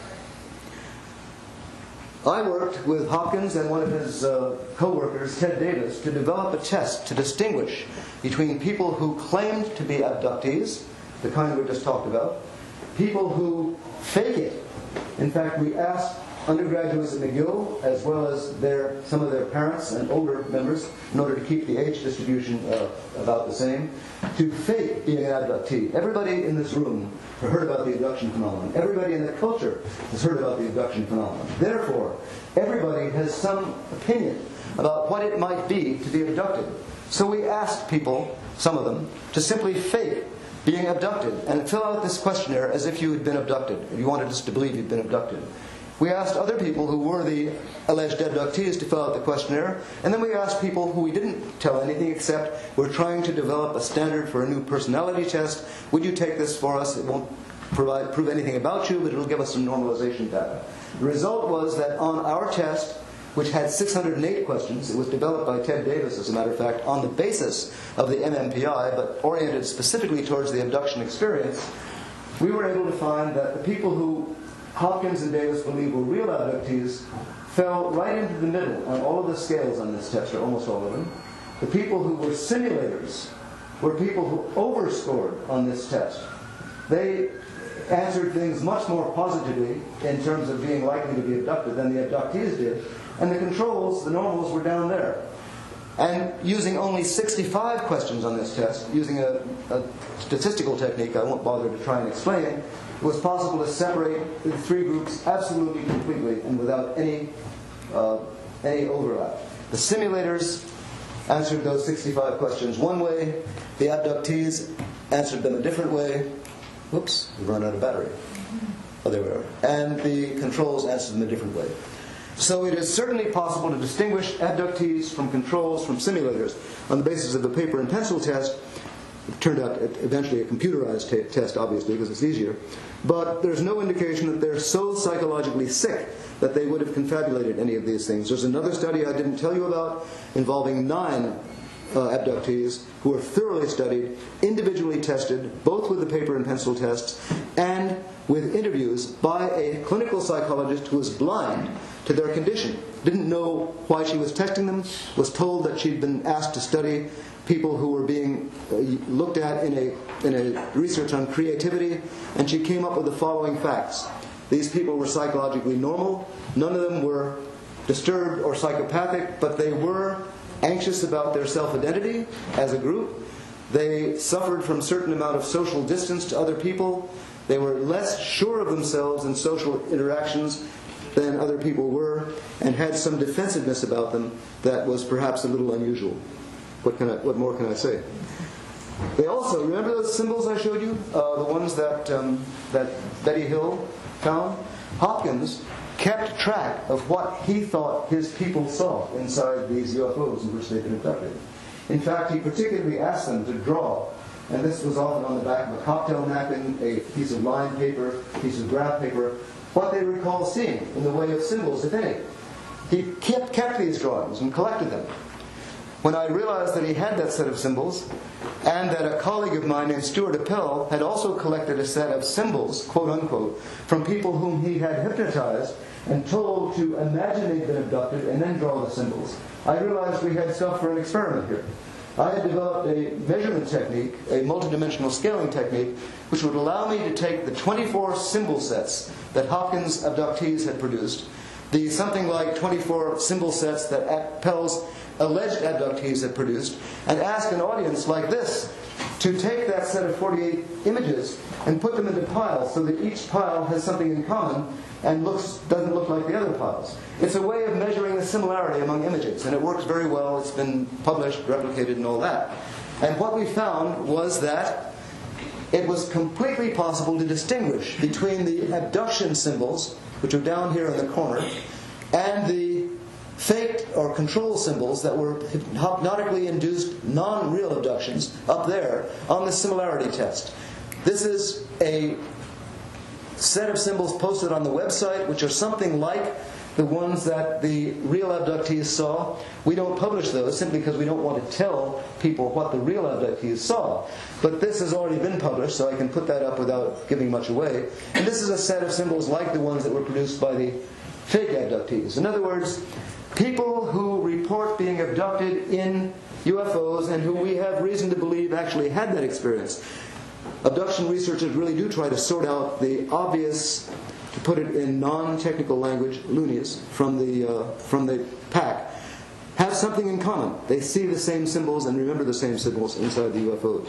I worked with Hopkins and one of his uh, co-workers, Ted Davis, to develop a test to distinguish between people who claimed to be abductees, the kind we just talked about, people who fake it. In fact, we asked undergraduates at McGill, as well as their, some of their parents and older members, in order to keep the age distribution uh, about the same, to fake being an abductee. Everybody in this room has heard about the abduction phenomenon. Everybody in the culture has heard about the abduction phenomenon. Therefore, everybody has some opinion about what it might be to be abducted. So we asked people, some of them, to simply fake being abducted and fill out this questionnaire as if you had been abducted, if you wanted us to believe you'd been abducted. We asked other people who were the alleged abductees to fill out the questionnaire, and then we asked people who we didn't tell anything except we're trying to develop a standard for a new personality test. Would you take this for us? It won't provide, prove anything about you, but it'll give us some normalization data. The result was that on our test, which had six hundred eight questions, it was developed by Ted Davis, as a matter of fact, on the basis of the M M P I, but oriented specifically towards the abduction experience, we were able to find that the people who Hopkins and Davis believe were real abductees fell right into the middle on all of the scales on this test, or almost all of them. The people who were simulators were people who overscored on this test. They answered things much more positively in terms of being likely to be abducted than the abductees did. And the controls, the normals, were down there. And using only sixty-five questions on this test, using a, a statistical technique I won't bother to try and explain, it was possible to separate the three groups absolutely completely and without any, uh, any overlap. The simulators answered those sixty-five questions one way, the abductees answered them a different way. Whoops, we've run out of battery. Oh, there we are. And the controls answered them a different way. So it is certainly possible to distinguish abductees from controls from simulators on the basis of the paper and pencil test. It turned out eventually a computerized t- test, obviously, because it's easier. But there's no indication that they're so psychologically sick that they would have confabulated any of these things. There's another study I didn't tell you about involving nine uh, abductees who were thoroughly studied, individually tested, both with the paper and pencil tests, and with interviews by a clinical psychologist who was blind to their condition. Didn't know why she was testing them, was told that she'd been asked to study people who were being uh, looked at in a, in a research on creativity, and she came up with the following facts. These people were psychologically normal. None of them were disturbed or psychopathic, but they were anxious about their self-identity as a group. They suffered from a certain amount of social distance to other people. They were less sure of themselves in social interactions than other people were, and had some defensiveness about them that was perhaps a little unusual. What can I, what more can I say? They also, remember those symbols I showed you? Uh, the ones that, um, that Betty Hill found? Hopkins kept track of what he thought his people saw inside these U F Os in which they'd been abducted. In fact, he particularly asked them to draw, and this was often on the back of a cocktail napkin, a piece of lined paper, a piece of graph paper, what they recall seeing in the way of symbols, if any. He kept, kept these drawings and collected them. When I realized that he had that set of symbols, and that a colleague of mine named Stuart Appel had also collected a set of symbols, quote unquote, from people whom he had hypnotized and told to imagine they'd been abducted and then draw the symbols, I realized we had stuff for an experiment here. I had developed a measurement technique, a multidimensional scaling technique, which would allow me to take the twenty-four symbol sets that Hopkins abductees had produced, the something like twenty-four symbol sets that Appel's alleged abductees had produced, and ask an audience like this to take that set of forty-eight images and put them into piles so that each pile has something in common and looks doesn't look like the other piles. It's a way of measuring the similarity among images, and it works very well. It's been published, replicated, and all that. And what we found was that it was completely possible to distinguish between the abduction symbols, which are down here in the corner, and the faked or control symbols that were hypnotically induced non-real abductions up there on the similarity test. This is a set of symbols posted on the website, which are something like the ones that the real abductees saw. We don't publish those simply because we don't want to tell people what the real abductees saw. But this has already been published, so I can put that up without giving much away. And this is a set of symbols like the ones that were produced by the fake abductees. In other words, people who report being abducted in U F Os and who we have reason to believe actually had that experience. Abduction researchers really do try to sort out the obvious, to put it in non-technical language, loonies from the uh, from the pack, have something in common. They see the same symbols and remember the same symbols inside the U F Os.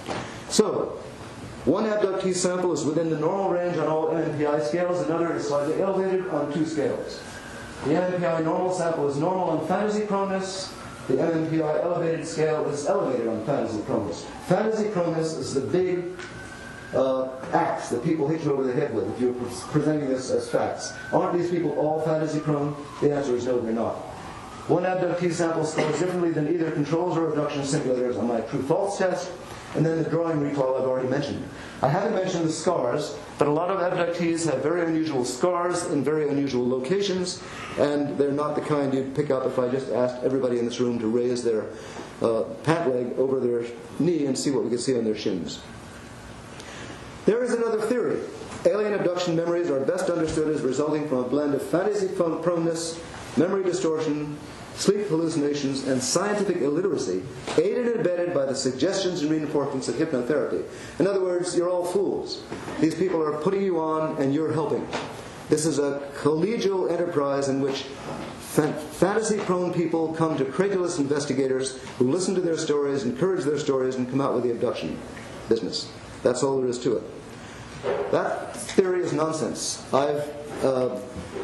So, one abductee sample is within the normal range on all M M P I scales, another is slightly elevated on two scales. The M M P I normal sample is normal on fantasy proneness. The M M P I elevated scale is elevated on fantasy proneness. Fantasy proneness is the big uh, axe that people hit you over the head with if you're pre- presenting this as facts. Aren't these people all fantasy prone? The answer is no, they're not. One abductee sample scores differently than either controls or abduction simulators on my true-false test, and then the drawing recall I've already mentioned. I haven't mentioned the scars, but a lot of abductees have very unusual scars in very unusual locations, and they're not the kind you'd pick up if I just asked everybody in this room to raise their uh, pant leg over their knee and see what we could see on their shins. There is another theory. Alien abduction memories are best understood as resulting from a blend of fantasy proneness, memory distortion, sleep hallucinations, and scientific illiteracy, aided and abetted by the suggestions and reinforcements of hypnotherapy. In other words, you're all fools. These people are putting you on, and you're helping. This is a collegial enterprise in which fan- fantasy-prone people come to credulous investigators who listen to their stories, encourage their stories, and come out with the abduction business. That's all there is to it. That theory is nonsense. I've, uh,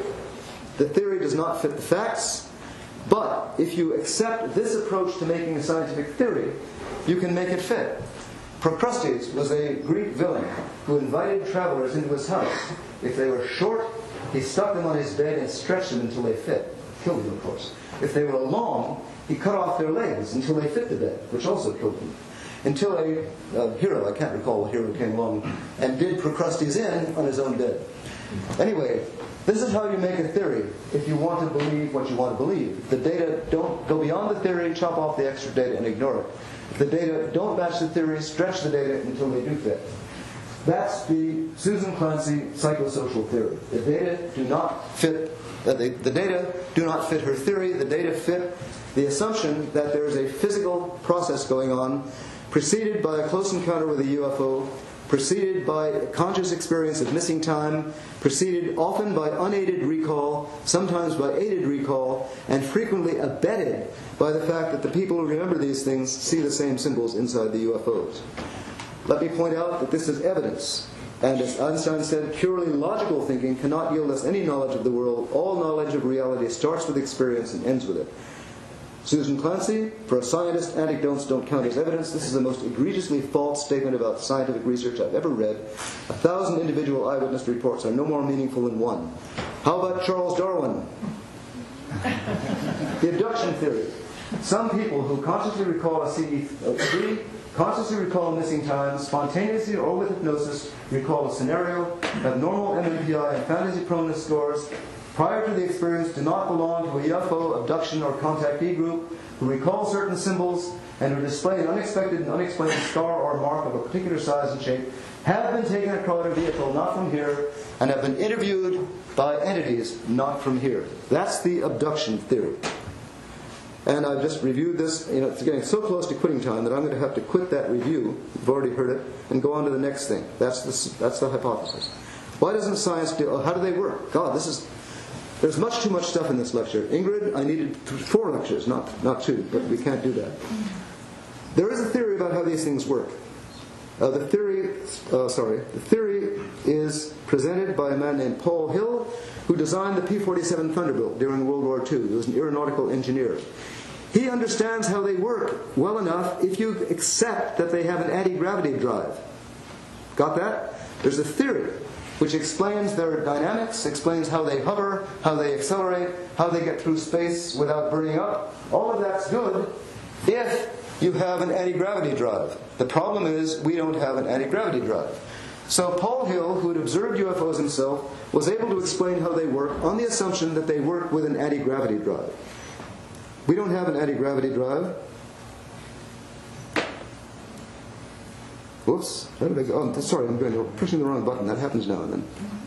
the theory does not fit the facts. But if you accept this approach to making a scientific theory, you can make it fit. Procrustes was a Greek villain who invited travelers into his house. If they were short, he stuck them on his bed and stretched them until they fit. Killed them, of course. If they were long, he cut off their legs until they fit the bed, which also killed them. Until a uh, hero, I can't recall what hero, came along and did Procrustes in on his own bed. Anyway, this is how you make a theory if you want to believe what you want to believe. If the data don't go beyond the theory, chop off the extra data and ignore it. If the data don't match the theory, stretch the data until they do fit. That's the Susan Clancy psychosocial theory. The data do not fit, uh, the, the data do not fit her theory. The data fit the assumption that there is a physical process going on, preceded by a close encounter with a U F O, preceded by a conscious experience of missing time, preceded often by unaided recall, sometimes by aided recall, and frequently abetted by the fact that the people who remember these things see the same symbols inside the U F Os. Let me point out that this is evidence. And as Einstein said, purely logical thinking cannot yield us any knowledge of the world. All knowledge of reality starts with experience and ends with it. Susan Clancy, for a scientist, anecdotes don't count as evidence. This is the most egregiously false statement about scientific research I've ever read. A thousand individual eyewitness reports are no more meaningful than one. How about Charles Darwin? The abduction theory. Some people who consciously recall a C E three, consciously recall missing time, spontaneously or with hypnosis recall a scenario, have normal M M P I and fantasy proneness scores, prior to the experience do not belong to a U F O, abduction, or contactee group, who recall certain symbols and who display an unexpected and unexplained scar or mark of a particular size and shape, have been taken across a vehicle not from here, and have been interviewed by entities not from here. That's the abduction theory. And I've just reviewed this. You know, it's getting so close to quitting time that I'm going to have to quit that review, you've already heard it, and go on to the next thing. That's the, that's the hypothesis. Why doesn't science do, how do they work? God, this is... There's much too much stuff in this lecture. Ingrid, I needed four lectures, not not two, but we can't do that. There is a theory about how these things work. Uh, the theory, uh, sorry, the theory is presented by a man named Paul Hill, who designed the P forty-seven Thunderbolt during World War Two. He was an aeronautical engineer. He understands how they work well enough if you accept that they have an anti-gravity drive. Got that? There's a theory which explains their dynamics, explains how they hover, how they accelerate, how they get through space without burning up. All of that's good if you have an anti-gravity drive. The problem is we don't have an anti-gravity drive. So Paul Hill, who had observed U F Os himself, was able to explain how they work on the assumption that they work with an anti-gravity drive. We don't have an anti-gravity drive. Whoops. How did I go? Oh, sorry, I'm going to, pushing the wrong button. That happens now and then.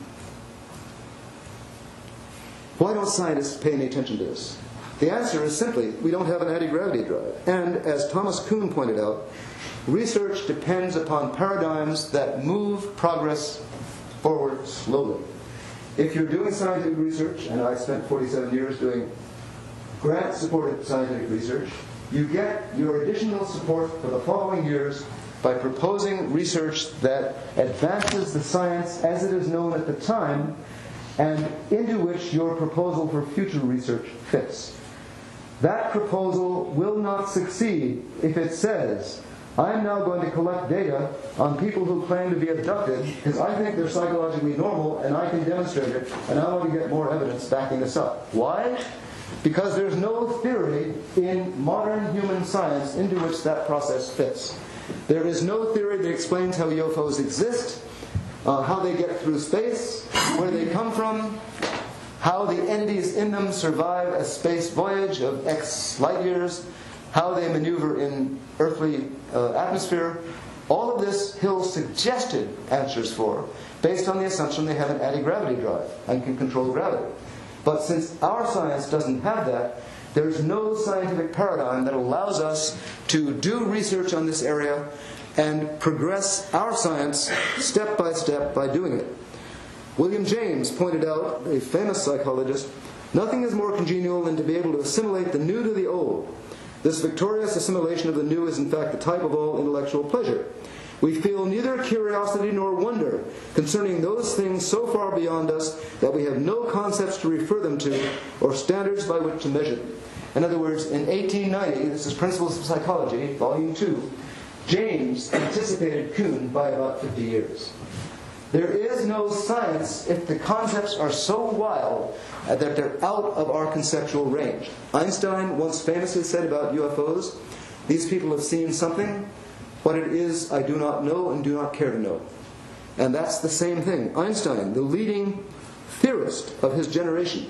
Why don't scientists pay any attention to this? The answer is simply, we don't have an anti-gravity drive. And as Thomas Kuhn pointed out, research depends upon paradigms that move progress forward slowly. If you're doing scientific research, and I spent forty-seven years doing grant-supported scientific research, you get your additional support for the following years by proposing research that advances the science as it is known at the time and into which your proposal for future research fits. That proposal will not succeed if it says, I'm now going to collect data on people who claim to be abducted because I think they're psychologically normal and I can demonstrate it and I want to get more evidence backing this up. Why? Because there's no theory in modern human science into which that process fits. There is no theory that explains how U F Os exist, uh, how they get through space, where they come from, how the entities in them survive a space voyage of X light years, how they maneuver in earthly uh, atmosphere. All of this Hill suggested answers for, based on the assumption they have an anti-gravity drive and can control gravity. But since our science doesn't have that, there's no scientific paradigm that allows us to do research on this area and progress our science step by step by doing it. William James pointed out, a famous psychologist, nothing is more congenial than to be able to assimilate the new to the old. This victorious assimilation of the new is in fact the type of all intellectual pleasure. We feel neither curiosity nor wonder concerning those things so far beyond us that we have no concepts to refer them to or standards by which to measure them. In other words, in eighteen ninety, this is Principles of Psychology, Volume two, James anticipated Kuhn by about fifty years. There is no science if the concepts are so wild that they're out of our conceptual range. Einstein once famously said about U F Os, these people have seen something. What it is, I do not know and do not care to know. And that's the same thing. Einstein, the leading theorist of his generation,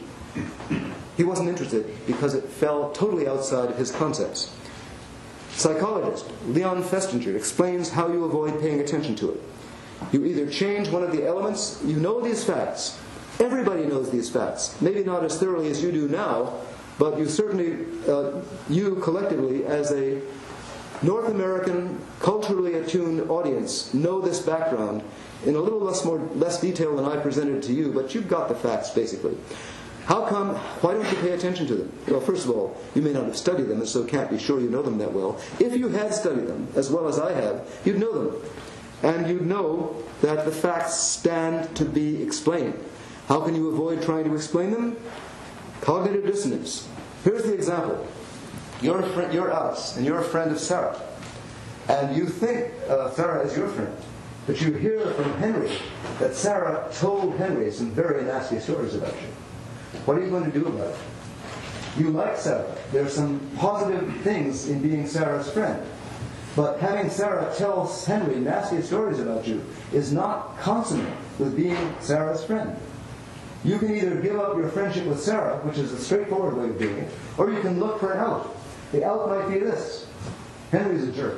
he wasn't interested because it fell totally outside of his concepts. Psychologist Leon Festinger explains how you avoid paying attention to it. You either change one of the elements, you know these facts. Everybody knows these facts. Maybe not as thoroughly as you do now, but you certainly, uh, you collectively as a North American, culturally attuned audience know this background in a little less more less detail than I presented to you, but you've got the facts basically. How come, why don't you pay attention to them? Well, first of all, you may not have studied them and so can't be sure you know them that well. If you had studied them, as well as I have, you'd know them. And you'd know that the facts stand to be explained. How can you avoid trying to explain them? Cognitive dissonance. Here's the example. You're, a friend, you're Alice, and you're a friend of Sarah. And you think uh, Sarah is your friend. But you hear from Henry that Sarah told Henry some very nasty stories about you. What are you going to do about it? You like Sarah. There are some positive things in being Sarah's friend. But having Sarah tell Henry nasty stories about you is not consonant with being Sarah's friend. You can either give up your friendship with Sarah, which is a straightforward way of doing it, or you can look for an out. The out might be this. Henry's a jerk.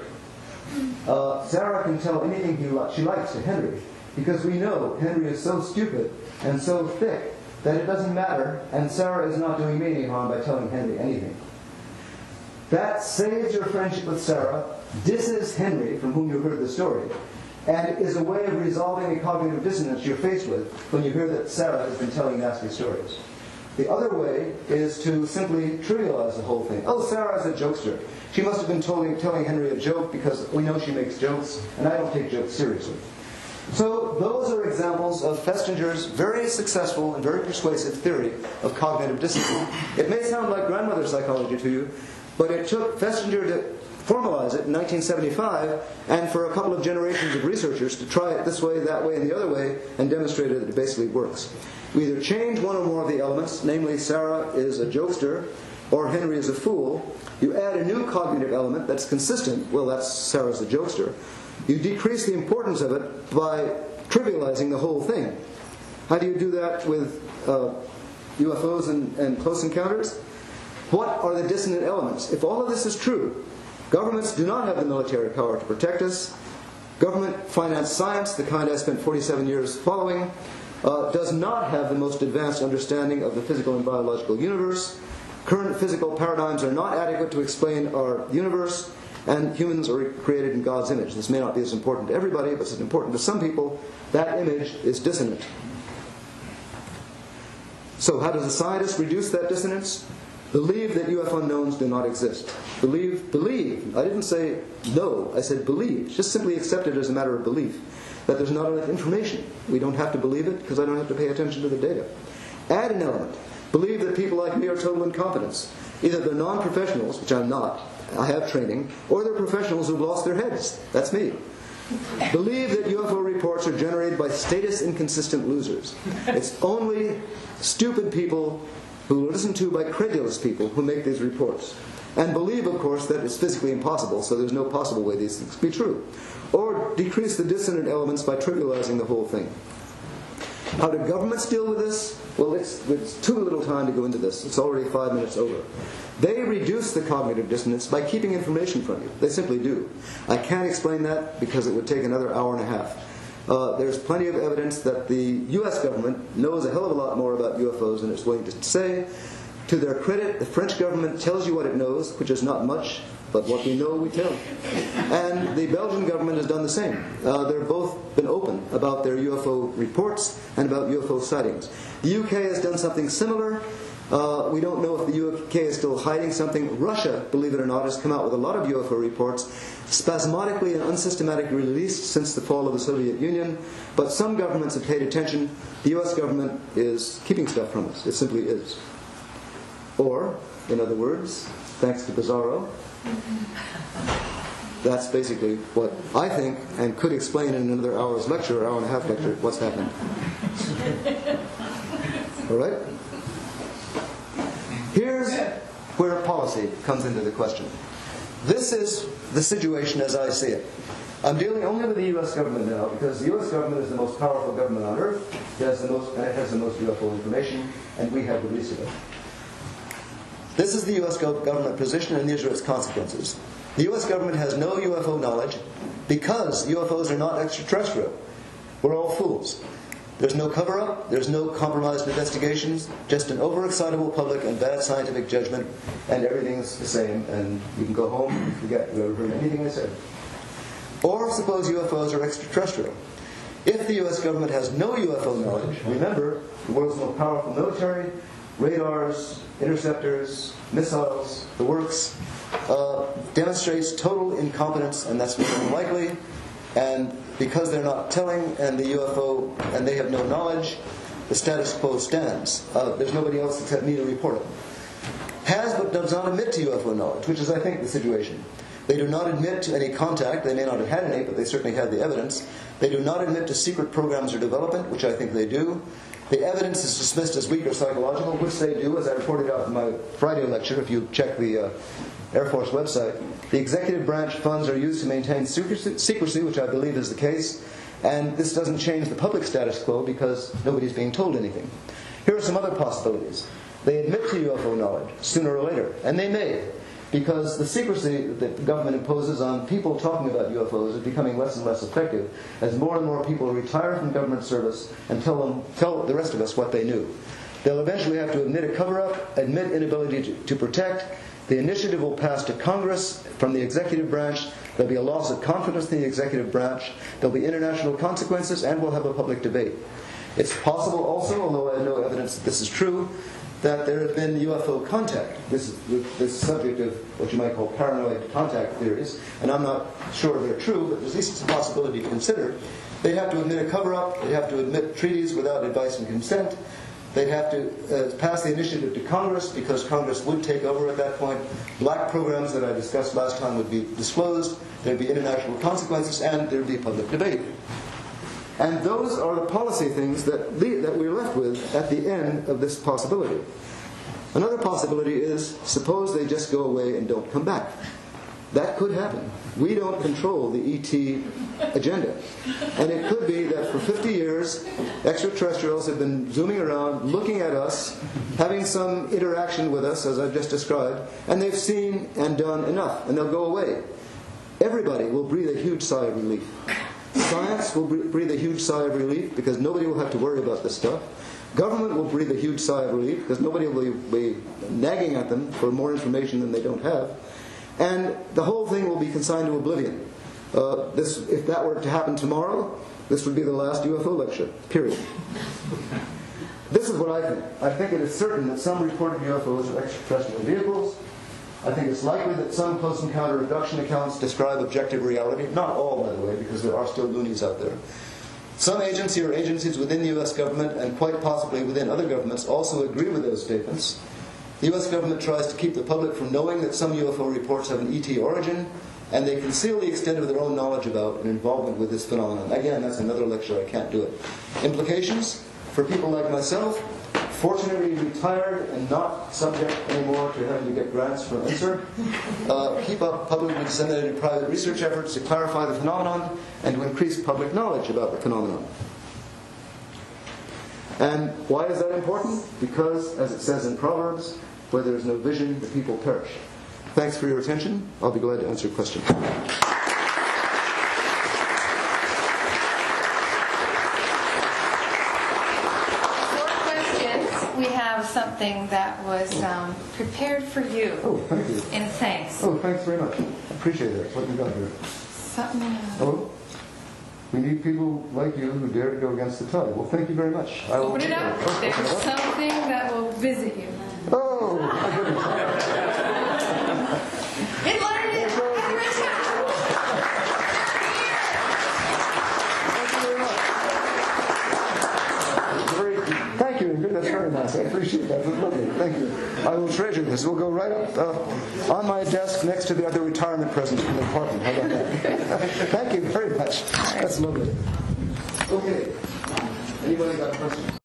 Uh, Sarah can tell anything he li- she likes to Henry, because we know Henry is so stupid and so thick that it doesn't matter, and Sarah is not doing me any harm by telling Henry anything. That saves your friendship with Sarah, disses Henry, from whom you heard the story, and it is a way of resolving a cognitive dissonance you're faced with when you hear that Sarah has been telling nasty stories. The other way is to simply trivialize the whole thing. Oh, Sarah's a jokester. She must have been telling, telling Henry a joke because we know she makes jokes, and I don't take jokes seriously. So those are examples of Festinger's very successful and very persuasive theory of cognitive dissonance. It may sound like grandmother psychology to you, but it took Festinger to formalize it in nineteen seventy-five, and for a couple of generations of researchers to try it this way, that way, and the other way, and demonstrated that it basically works. We either change one or more of the elements, namely Sarah is a jokester, or Henry is a fool. You add a new cognitive element that's consistent, well, that's Sarah's a jokester. You decrease the importance of it by trivializing the whole thing. How do you do that with uh, U F Os and, and close encounters? What are the dissonant elements? If all of this is true, governments do not have the military power to protect us. Government-financed science, the kind I spent forty-seven years following, uh, does not have the most advanced understanding of the physical and biological universe. Current physical paradigms are not adequate to explain our universe, and humans are created in God's image. This may not be as important to everybody, but it's important to some people. That image is dissonant. So how does a scientist reduce that dissonance? Believe that U F O unknowns do not exist. Believe, believe. I didn't say no, I said believe. Just simply accept it as a matter of belief. That there's not enough information. We don't have to believe it because I don't have to pay attention to the data. Add an element. Believe that people like me are total incompetents. Either they're non-professionals, which I'm not, I have training, or they're professionals who've lost their heads. That's me. Believe that U F O reports are generated by status-inconsistent losers. It's only stupid people who are listened to by credulous people who make these reports. and believe, of course, that it's physically impossible, so there's no possible way these things can be true. Or decrease the dissonant elements by trivializing the whole thing. How do governments deal with this? Well, it's, it's too little time to go into this. It's already five minutes over. They reduce the cognitive dissonance by keeping information from you. They simply do. I can't explain that because it would take another hour and a half. Uh, there's plenty of evidence that the U S government knows a hell of a lot more about U F Os than it's willing to say. To their credit, the French government tells you what it knows, which is not much, but what we know we tell. And the Belgian government has done the same. Uh, they've both been open about their U F O reports and about U F O sightings. The U K has done something similar. Uh, we don't know if the U K is still hiding something. Russia, believe it or not, has come out with a lot of U F O reports, spasmodically and unsystematically released since the fall of the Soviet Union. But some governments have paid attention. The U S government is keeping stuff from us. It simply is. Or, in other words, thanks to Bizarro, that's basically what I think and could explain in another hour's lecture, hour and a half lecture, what's happened. All right? Here's where policy comes into the question. This is the situation as I see it. I'm dealing only with the U S government now because the U S government is the most powerful government on earth. It has the most, and it has the most U F O information, and we have the least of it. This is the U S government position, and these are its consequences. The U S government has no U F O knowledge because U F Os are not extraterrestrial. We're all fools. There's no cover-up, there's no compromised investigations, just an overexcitable public and bad scientific judgment, and everything's the same, and you can go home and forget you ever heard anything I said. Or suppose U F Os are extraterrestrial. If the U S government has no U F O knowledge, remember, the world's most powerful military, radars, interceptors, missiles, the works, uh, demonstrates total incompetence, and that's very unlikely. And because they're not telling, and the U F O, and they have no knowledge, the status quo stands. Uh, there's nobody else except me to report it. Has but does not admit to U F O knowledge, which is, I think, the situation. They do not admit to any contact. They may not have had any, but they certainly had the evidence. They do not admit to secret programs or development, which I think they do. The evidence is dismissed as weak or psychological, which they do, as I reported out in my Friday lecture, if you check the uh, Air Force website. The executive branch funds are used to maintain secrecy, secrecy, which I believe is the case, and this doesn't change the public status quo because nobody's being told anything. Here are some other possibilities. They admit to U F O knowledge, sooner or later, and they may, because the secrecy that the government imposes on people talking about U F Os is becoming less and less effective as more and more people retire from government service and tell them, tell the rest of us what they knew. They'll eventually have to admit a cover-up, admit inability to, to protect. The initiative will pass to Congress from the executive branch. There'll be a loss of confidence in the executive branch. There'll be international consequences, and we'll have a public debate. It's possible also, although I have no evidence that this is true, that there has been U F O contact. This is this subject of what you might call paranoid contact theories, and I'm not sure they're true, but at least it's a possibility to consider. They'd have to admit a cover-up. They'd have to admit treaties without advice and consent. They'd have to uh, pass the initiative to Congress because Congress would take over at that point. Black programs that I discussed last time would be disclosed. There'd be international consequences, and there'd be public debate. And those are the policy things that, lead, that we're left with at the end of this possibility. Another possibility is, suppose they just go away and don't come back. That could happen. We don't control the E T agenda. And it could be that for fifty years, extraterrestrials have been zooming around, looking at us, having some interaction with us, as I've just described, and they've seen and done enough, and they'll go away. Everybody will breathe a huge sigh of relief. Science will breathe a huge sigh of relief because nobody will have to worry about this stuff. Government will breathe a huge sigh of relief because nobody will be, be nagging at them for more information than they don't have. And the whole thing will be consigned to oblivion. Uh, this, if that were to happen tomorrow, this would be the last U F O lecture, period. This is what I think. I think it is certain that some reported U F Os are extraterrestrial vehicles. I think it's likely that some close encounter abduction accounts describe objective reality. Not all, by the way, because there are still loonies out there. Some agency or agencies within the U S government, and quite possibly within other governments, also agree with those statements. The U S government tries to keep the public from knowing that some U F O reports have an E T origin, and they conceal the extent of their own knowledge about and involvement with this phenomenon. Again, that's another lecture, I can't do it. Implications? For people like myself, fortunately retired and not subject anymore to having to get grants from I N S E R. Uh, keep up publicly disseminated private research efforts to clarify the phenomenon and to increase public knowledge about the phenomenon. And why is that important? Because, as it says in Proverbs, where there is no vision, the people perish. Thanks for your attention. I'll be glad to answer questions. We have something that was um, prepared for you. Oh, thank you. In thanks. Oh, thanks very much. Appreciate it. What you got here? Something. Uh, Hello? We need people like you who dare to go against the tide. Well, thank you very much. I will open it up. Oh, There's open it up. something that will visit you. Oh, my goodness. It learned it. Thank you. That's very nice. I appreciate that. That's lovely. Thank you. I will treasure this. We'll go right up uh, on my desk next to the other retirement presents from the department. How about that? Thank you very much. That's lovely. Okay. Anybody got a question?